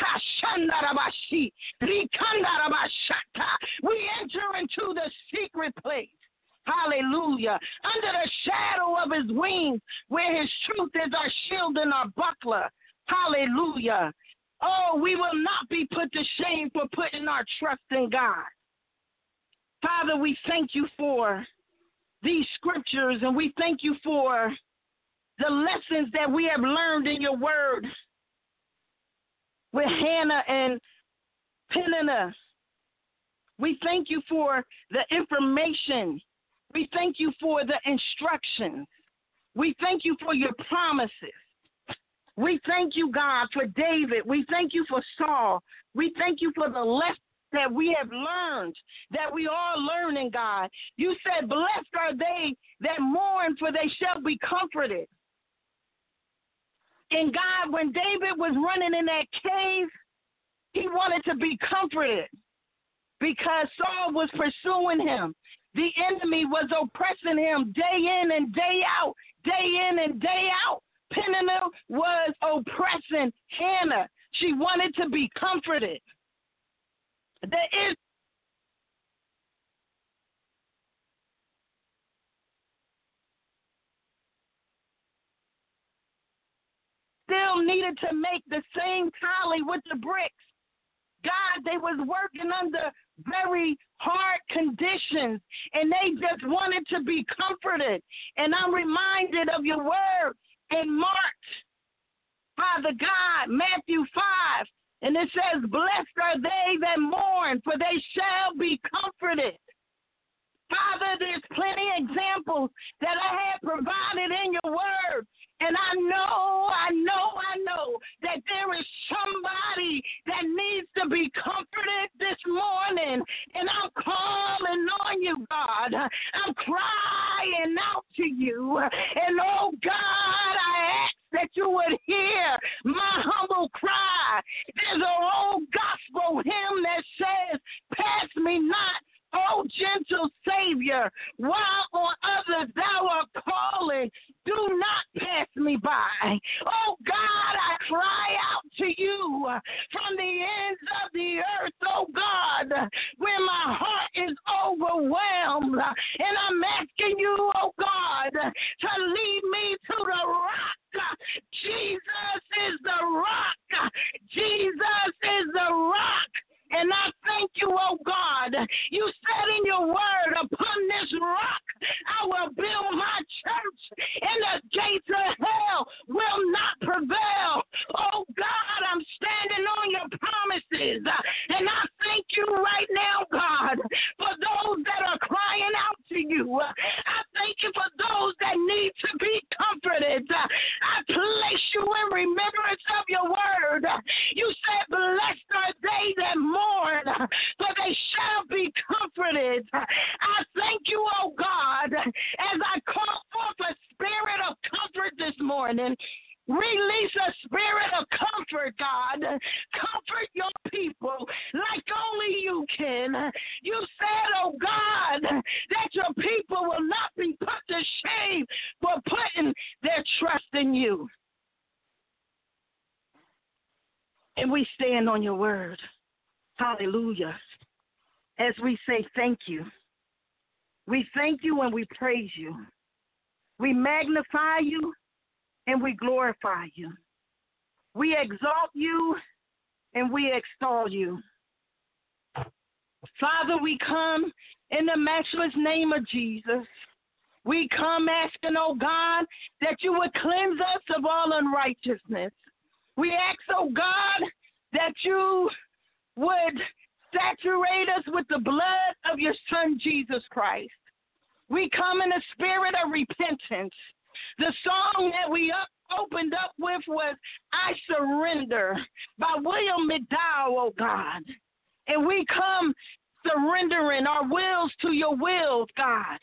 enter into the secret place. Hallelujah. Under the shadow of his wings, where his truth is our shield and our buckler. Hallelujah. Oh, we will not be put to shame for putting our trust in God. Father, we thank you for these scriptures, and we thank you for the lessons that we have learned in your word with Hannah and Peninnah. We thank you for the information. We thank you for the instructions. We thank you for your promises. We thank you, God, for David. We thank you for Saul. We thank you for the lessons that we have learned, that we are learning, God. You said, blessed are they that mourn, for they shall be comforted. And God, when David was running in that cave, he wanted to be comforted because Saul was pursuing him. The enemy was oppressing him day in and day out, day in and day out. Peninnah was oppressing Hannah. She wanted to be comforted. There is still needed to make the same tally with the bricks. God, they was working under very hard conditions, and they just wanted to be comforted. And I'm reminded of your word in Mark, Father God, Matthew five, and it says, blessed are they that mourn, for they shall be comforted. Father, there's plenty of examples that I have provided in your word. And I know, I know, I know that there is somebody that needs to be comforted this morning. And I'm calling on you, God. I'm crying out to you. And, oh, God, I ask that you would hear my humble cry. There's an old gospel hymn that says, pass me not, O gentle Savior, while on others thou art calling, do not pass me by. Oh, God, I cry out to you from the ends of the earth, oh, God, where my heart is overwhelmed. And I'm asking you, oh, God, to lead me to the rock. Jesus is the rock. Jesus is the rock. And I thank you, oh God. You said in your word, upon this rock I will build my church, and the gates of hell will not prevail. Oh God, I'm standing on your promises. And I thank you right now, God, for those that are crying out to you. I thank you for those that need to be comforted. I place you in remembrance of your word. You said, blessed are they that mourn, for they shall be comforted. I thank you, oh God, as I call forth a spirit of comfort this morning. Release a spirit of comfort, God. Comfort your people like only you can. You said, oh God, that your people will not be put to shame for putting their trust in you. And we stand on your word. Hallelujah. As we say thank you. We thank you and we praise you. We magnify you and we glorify you. We exalt you and we extol you. Father, we come in the matchless name of Jesus. We come asking, oh God, that you would cleanse us of all unrighteousness. We ask, oh God, that you would saturate us with the blood of your Son, Jesus Christ. We come in a spirit of repentance. The song that we up, opened up with was I Surrender by William McDowell, oh God. And we come surrendering our wills to your wills, God.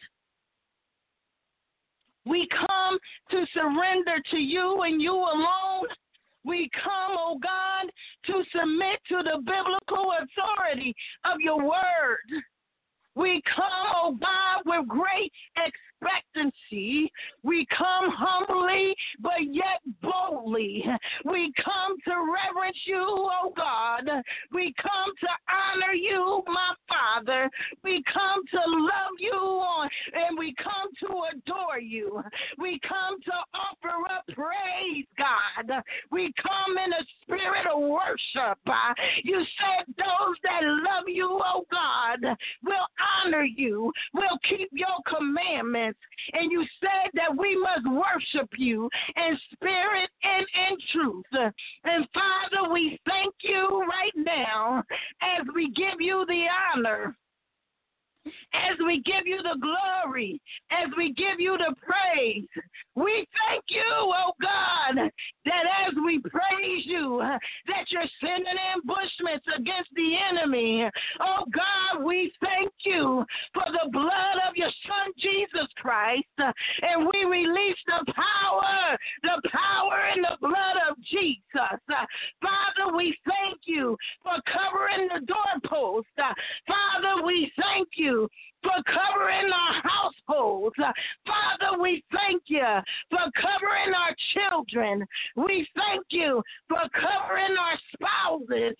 We come to surrender to you and you alone. We come, oh God, to submit to the biblical authority of your word. We come, oh God, with great expectancy. We come humbly, but yet boldly. We come to reverence you, oh God. We come to honor you, my Father. We come to love you, on, and we come to adore you. We come to offer up praise, God. We come in a spirit of worship. You said those that love you, oh God, will honor you, will keep your commandments. And you said that we must worship you in spirit and in truth. And Father, we thank you right now as we give you the honor, as we give you the glory, as we give you the praise. We thank you, oh God, that as we praise you, that you're sending ambushments against the enemy. Oh God, we thank you for the blood of your Son, Jesus Christ, and we release the power, the power in the blood of Jesus. Father, we thank you for covering the doorpost. Father, we thank you for covering our households. Father, we thank you for covering our children. We thank you for covering our spouses.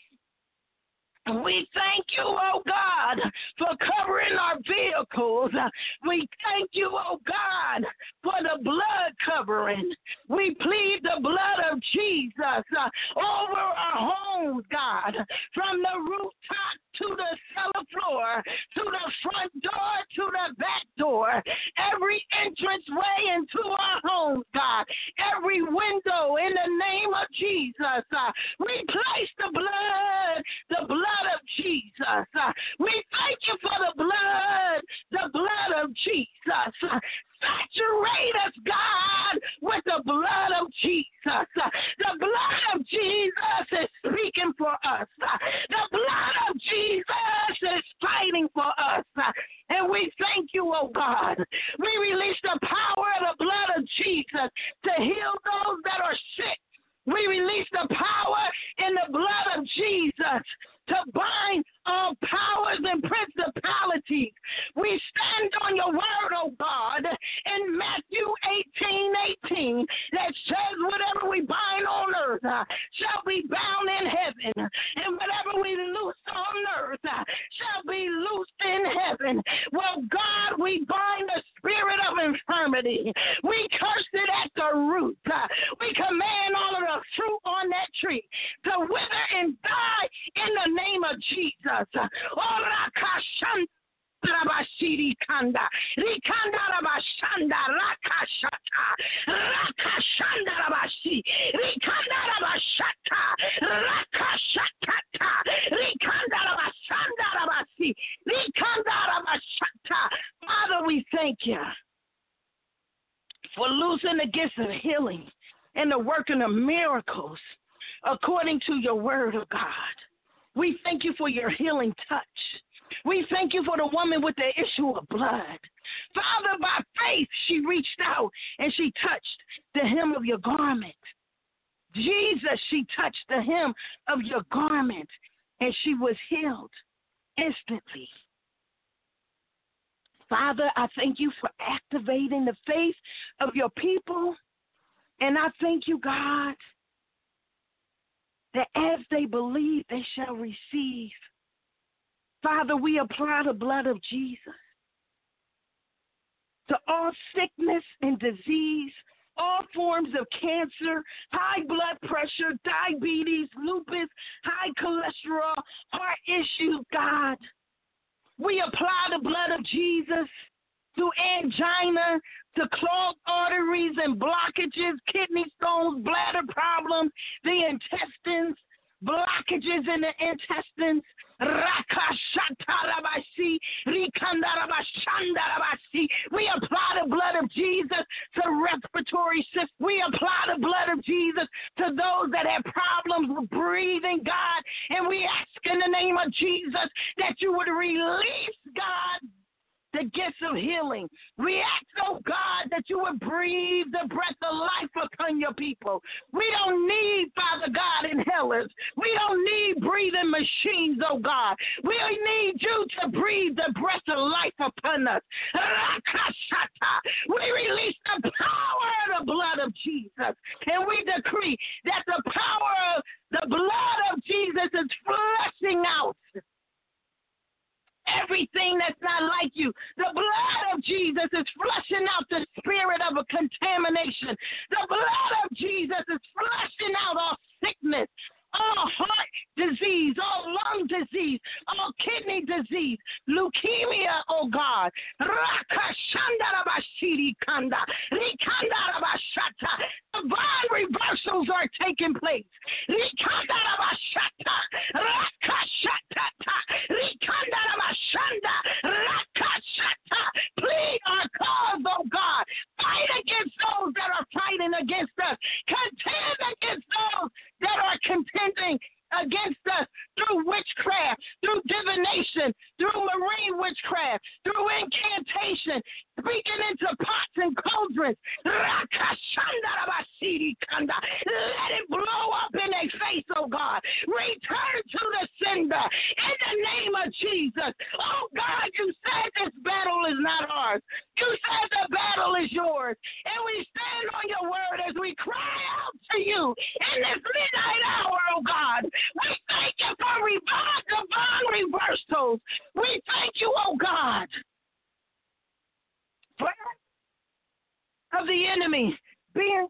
We thank you, oh God, for covering our vehicles. We thank you, oh God, for the blood covering. We plead the blood of Jesus uh, over our homes, God, from the rooftop to the cellar floor, to the front door, to the back door, every entrance way into our homes, God, every window in the name of Jesus. Uh, we place the blood, the blood of Jesus. Uh, we thank you for the blood, the blood of Jesus. Uh, Saturate us, God, with the blood of Jesus. The blood of Jesus is speaking for us. The blood of Jesus is fighting for us. And we thank you, oh God. We release the power of the blood of Jesus to heal those that are sick. We release the power in the blood of Jesus to bind all powers and principalities. We stand on your word, oh God, in Matthew eighteen eighteen, that says whatever we bind on earth uh, shall be bound in heaven, and whatever we loose on earth uh, shall be loosed in heaven. Well, God, we bind the spirit of infirmity. We curse it at the root. Uh, we command all of the fruit on that tree to wither and die in the name of Jesus. Oh, Rakashan. Rabashiri Kanda, Rikanda Rabashanda, Rakashata, Rakashanda Rabashi, Rikanda Rabashata, Rakashatata, Rikanda Rabashanda Rabasi, Rikanda Rabashata. Father, we thank you for losing the gifts of healing and the working of miracles according to your word, oh God. We thank you for your healing touch. We thank you for the woman with the issue of blood. Father, by faith, she reached out and she touched the hem of your garment. Jesus, she touched the hem of your garment and she was healed instantly. Father, I thank you for activating the faith of your people. And I thank you, God, that as they believe, they shall receive. Father, we apply the blood of Jesus to all sickness and disease, all forms of cancer, high blood pressure, diabetes, lupus, high cholesterol, heart issues, God. We apply the blood of Jesus to angina, to clogged arteries and blockages, kidney stones, bladder problems, the intestines, blockages in the intestines. We apply the blood of Jesus to respiratory system. We apply the blood of Jesus to those that have problems with breathing, God. And we ask in the name of Jesus that you would release, God, the gifts of healing. We ask, oh God, that you would breathe the breath of life upon your people. We don't need, Father God, inhalers. We don't need breathing machines, oh God. We need you to breathe the breath of life upon us. We release the power of the blood of Jesus, and we decree that the power of the blood of Jesus is flushing out everything that's not like you. The blood of Jesus is flushing out the spirit of a contamination. The blood of Jesus is flushing out all sickness, all heart disease, all lung disease, all kidney disease, leukemia, oh God. Divine reversals are taking place. Plead our cause, oh God. Fight against those that are fighting against us. Contend against those that are contending against us through witchcraft, through divination, through marine witchcraft, through incantation, speaking into pots and cauldrons. Let it blow up in their face, oh God. Return to the sender in the name of Jesus. Oh God, you said this battle is not ours. You said the battle is yours. And we stand on your word as we cry out to you in this midnight hour, oh God. We thank you for revive, divine reversals. We thank you, oh God, for of the enemy being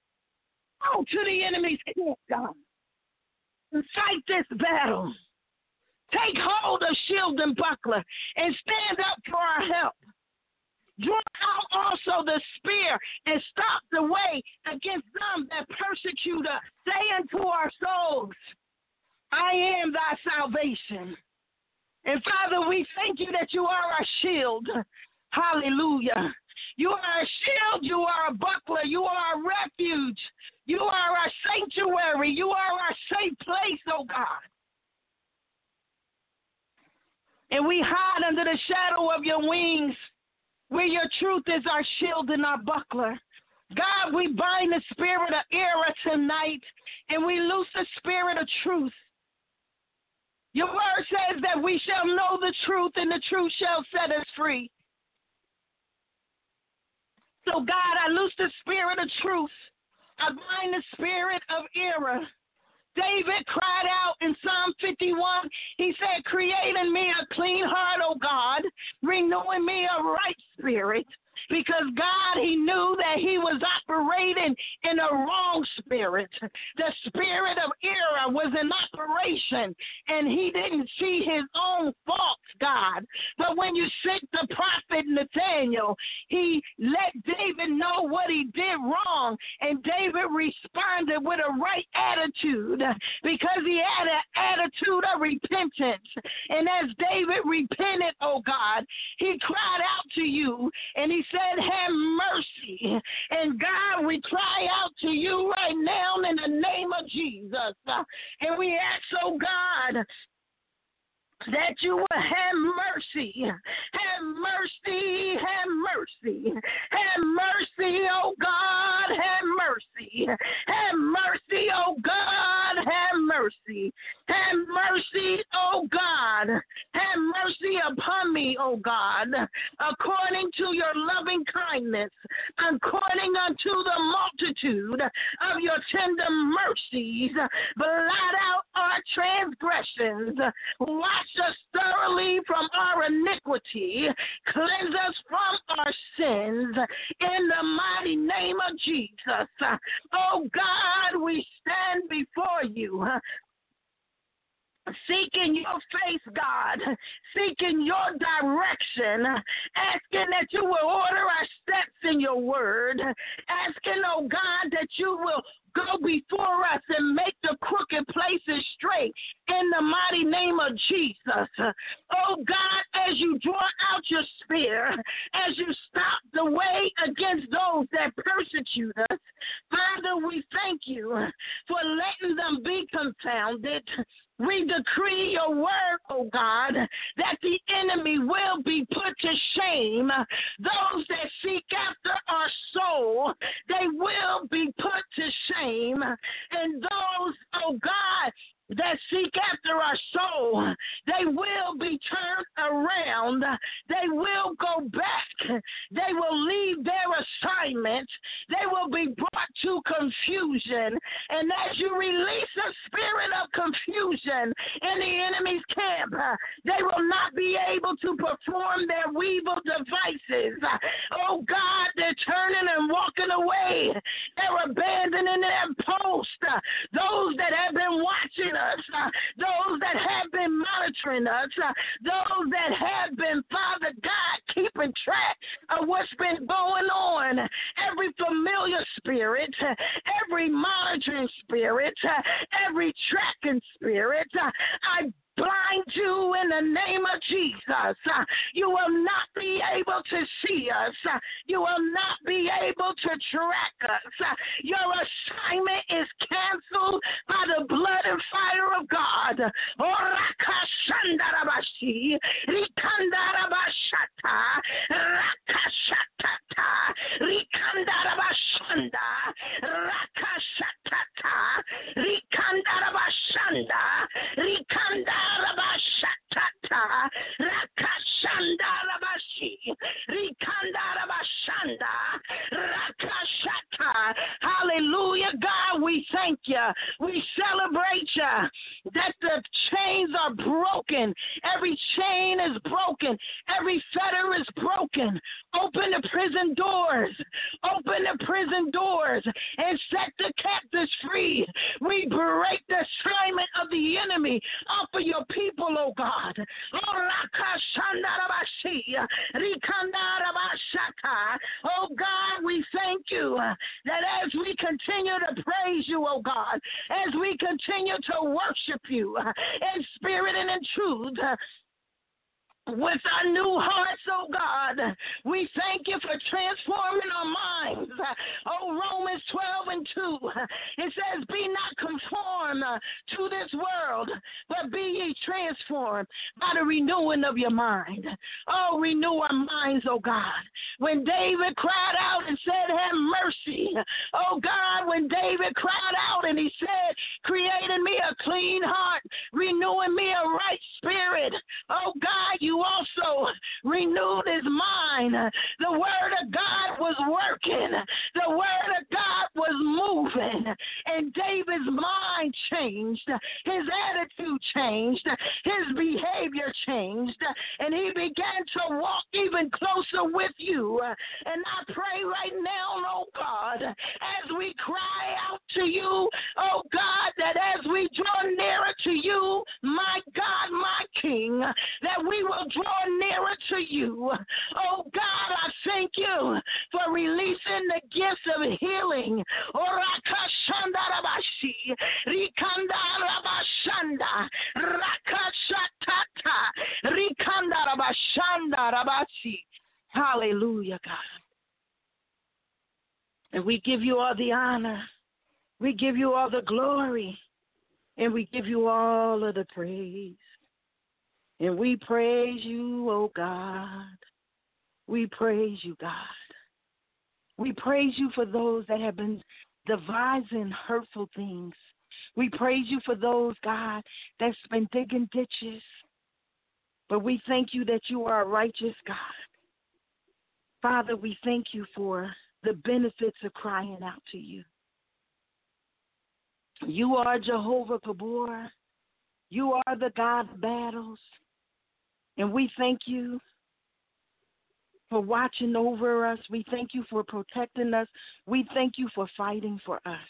out to the enemy's camp, God. And fight this battle Take hold of shield and buckler and stand up for our help. Draw out also the spear and stop the way against them that persecute us. Say unto our souls, I am thy salvation. And Father, we thank you that you are our shield. Hallelujah. You are a shield. You are a buckler. You are a refuge. You are our sanctuary. You are our safe place, oh God. And we hide under the shadow of your wings, where your truth is our shield and our buckler. God, we bind the spirit of error tonight, and we loose the spirit of truth. Your word says that we shall know the truth, and the truth shall set us free. So, God, I loose the spirit of truth. I bind the spirit of error. David cried out in Psalm fifty-one. He said, create in me a clean heart, O God, renewing me a right spirit. Because, God, he knew that he was operating in a wrong spirit. The spirit of error was in operation, and he didn't see his own faults, God. But when you sent the prophet Nathaniel, he let David know what he did wrong, and David responded with a right attitude because he had an attitude of repentance. And as David repented, oh God, he cried out to you, and he said, have mercy. And God, we cry out to you right now in the name of Jesus. Uh, and we ask, oh God, that you will have mercy, have mercy, have mercy, have mercy, oh God, have mercy, have mercy, oh God, have mercy, have mercy, oh God, have mercy upon me, oh God, according to your loving kindness, according unto the multitude of your tender mercies, blot out our transgressions, wash us thoroughly from our iniquity, cleanse us from our sins, in the mighty name of Jesus. Oh God, we stand before you, seeking your face, God, seeking your direction, asking that you will order our steps in your word, asking, oh God, that you will go before us and make the crooked places straight in the mighty name of Jesus. Oh God, as you draw out your spear, as you stop the way against those that persecute us, Father, we thank you for letting them be confounded. We decree your word, oh God, that the enemy will be put to shame. Those that seek after our soul, they will be put to shame. And those, oh God, that seek after our soul, they will be turned around. They will go back. They will leave their assignment. They will be brought to confusion. And as you release a spirit of confusion in the enemy's camp, they will not be able to perform their evil devices. Oh God, they're turning and walking away. They're abandoning their post. Those that have been watching us, uh, those that have been monitoring us, uh, those that have been, Father God, keeping track of what's been going on. Every familiar spirit, uh, every monitoring spirit, uh, every tracking spirit, uh, I blind you in the name of Jesus. Uh, you will not be able to see us. Uh, you will not be able to track us. Uh, your assignment is canceled by the blood and fire of God. Orakashandarabashi, rikandarabashata, rakashatata, rikandarabashanda, rakashatata, rikandarabashanda, rikandar Rabashatata, Rakashanda Rabashi, Rikanda Rabashanda, Rakashata. Hallelujah, God, we thank you. We celebrate you that the chains are broken. Every chain is broken. Every fetter is broken. Open the prison doors. Open the prison doors and set the captives free. We break the assignment of the enemy off of your people, oh God. Oh God, we thank you that as we continue to praise you, oh God, as we continue to worship you in spirit and in truth, with our new hearts, oh God, we thank you for transforming our minds. Oh, Romans twelve and two, it says, be not conformed to this world, but be ye transformed by the renewing of your mind. Oh, renew our minds, oh God. When David cried out and said, have mercy, oh God, when David cried out and he said, create in me a clean heart, renewing me a right spirit, oh God, you also renewed his mind. The word of God was working. The word of God was moving. And David's mind changed. His attitude changed. His behavior changed. And he began to walk even closer with you. And I pray right now, oh God, as we cry out to you, oh God, that as we draw nearer to you, my God, my King, that we will draw nearer to you. Oh God, I thank you for releasing the gifts of healing. Hallelujah, God. And we give you all the honor. We give you all the glory. And we give you all of the praise. And we praise you, oh God. We praise you, God. We praise you for those that have been devising hurtful things. We praise you for those, God, that's been digging ditches. But we thank you that you are a righteous God. Father, we thank you for the benefits of crying out to you. You are Jehovah Gabor. You are the God of battles. And we thank you for watching over us. We thank you for protecting us. We thank you for fighting for us.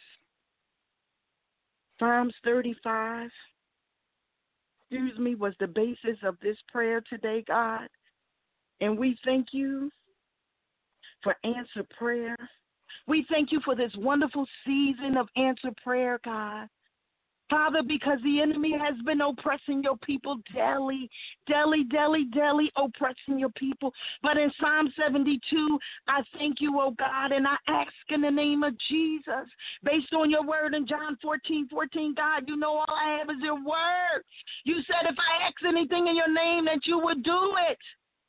Psalms thirty-five, excuse me, was the basis of this prayer today, God. And we thank you for answered prayer. We thank you for this wonderful season of answered prayer, God. Father, because the enemy has been oppressing your people daily, daily, daily, daily oppressing your people. But in Psalm seventy-two, I thank you, oh God, and I ask in the name of Jesus, based on your word in John fourteen, fourteen, God, you know all I have is your word. You said if I ask anything in your name that you would do it.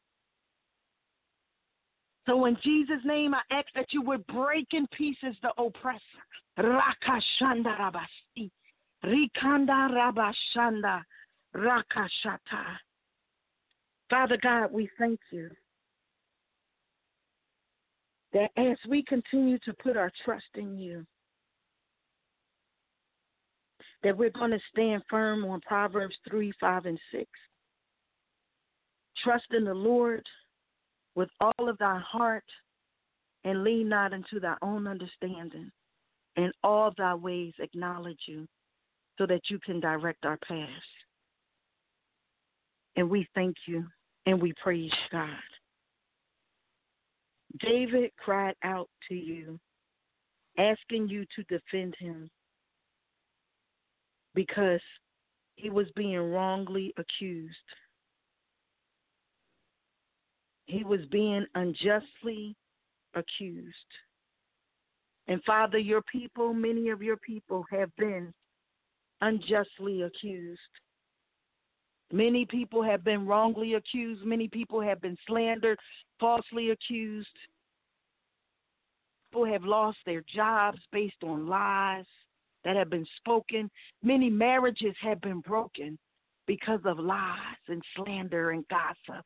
So in Jesus' name, I ask that you would break in pieces the oppressor. Rakashanda rabasti. Rikanda rabashanda rakashata. Father God, we thank you that as we continue to put our trust in you, that we're going to stand firm on Proverbs three, five, and six. Trust in the Lord with all of thy heart and lean not into thy own understanding. In all thy ways acknowledge you, so that you can direct our paths. And we thank you and we praise God. David cried out to you, asking you to defend him because he was being wrongly accused. He was being unjustly accused. And Father, your people, many of your people have been unjustly accused. Many people have been wrongly accused. Many people have been slandered, falsely accused. People have lost their jobs based on lies that have been spoken. Many marriages have been broken because of lies and slander and gossip.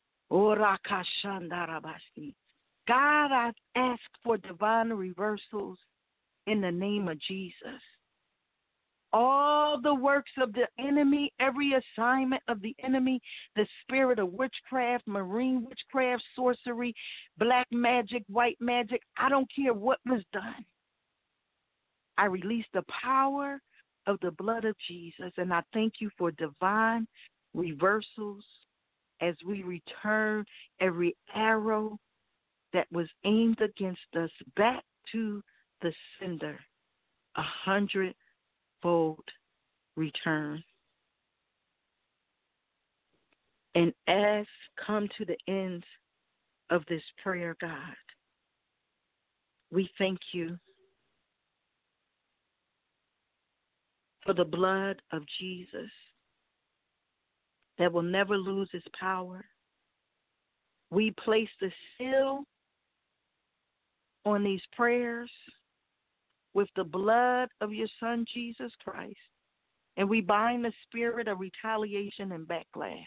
God, I ask for divine reversals in the name of Jesus. all the works of the enemy, every assignment of the enemy, the spirit of witchcraft, marine witchcraft, sorcery, black magic, white magic. I don't care what was done. I release the power of the blood of Jesus, and I thank you for divine reversals as we return every arrow that was aimed against us back to the sender, a hundredfold return. And as come to the end of this prayer, God, we thank you for the blood of Jesus that will never lose its power. We place the seal on these prayers with the blood of your Son, Jesus Christ, and we bind the spirit of retaliation and backlash.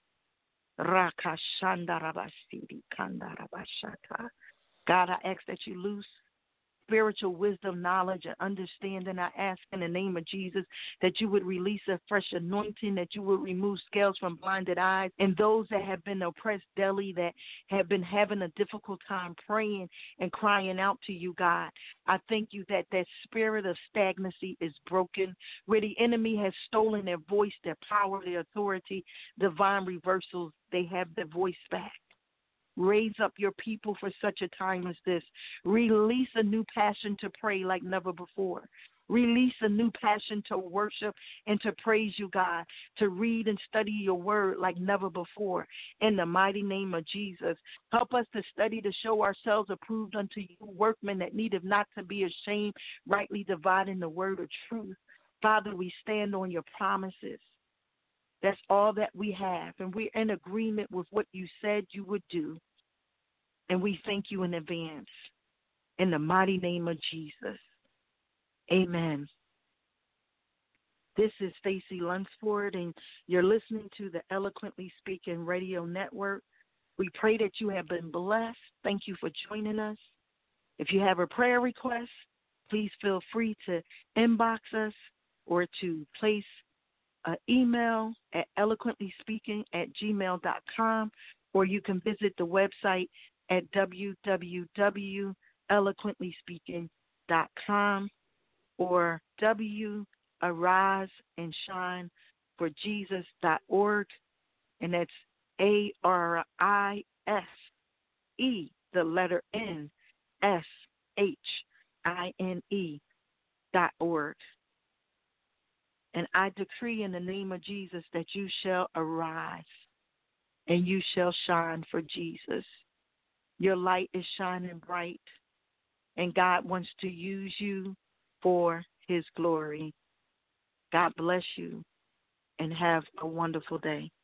God, I ask that you loose spiritual wisdom, knowledge, and understanding. I ask in the name of Jesus that you would release a fresh anointing, that you would remove scales from blinded eyes, and those that have been oppressed daily, that have been having a difficult time praying and crying out to you, God. I thank you that that spirit of stagnancy is broken, where the enemy has stolen their voice, their power, their authority, divine reversals. They have their voice back. Raise up your people for such a time as this. Release a new passion to pray like never before. Release a new passion to worship and to praise you, God, to read and study your word like never before. In the mighty name of Jesus, help us to study to show ourselves approved unto you, workmen that needeth not to be ashamed, rightly dividing the word of truth. Father, we stand on your promises. That's all that we have, and we're in agreement with what you said you would do. And we thank you in advance. In the mighty name of Jesus. Amen. This is Stacey Lunsford, and you're listening to the Eloquently Speaking Radio Network. We pray that you have been blessed. Thank you for joining us. If you have a prayer request, please feel free to inbox us or to place an email at eloquentlyspeaking at gmail dot com, or you can visit the website at w w w dot eloquently speaking dot com or w arise and shine for jesus dot org, and that's A R I S E, the letter N, S H I N E dot org. And I decree in the name of Jesus that you shall arise and you shall shine for Jesus. Your light is shining bright, and God wants to use you for his glory. God bless you, and have a wonderful day.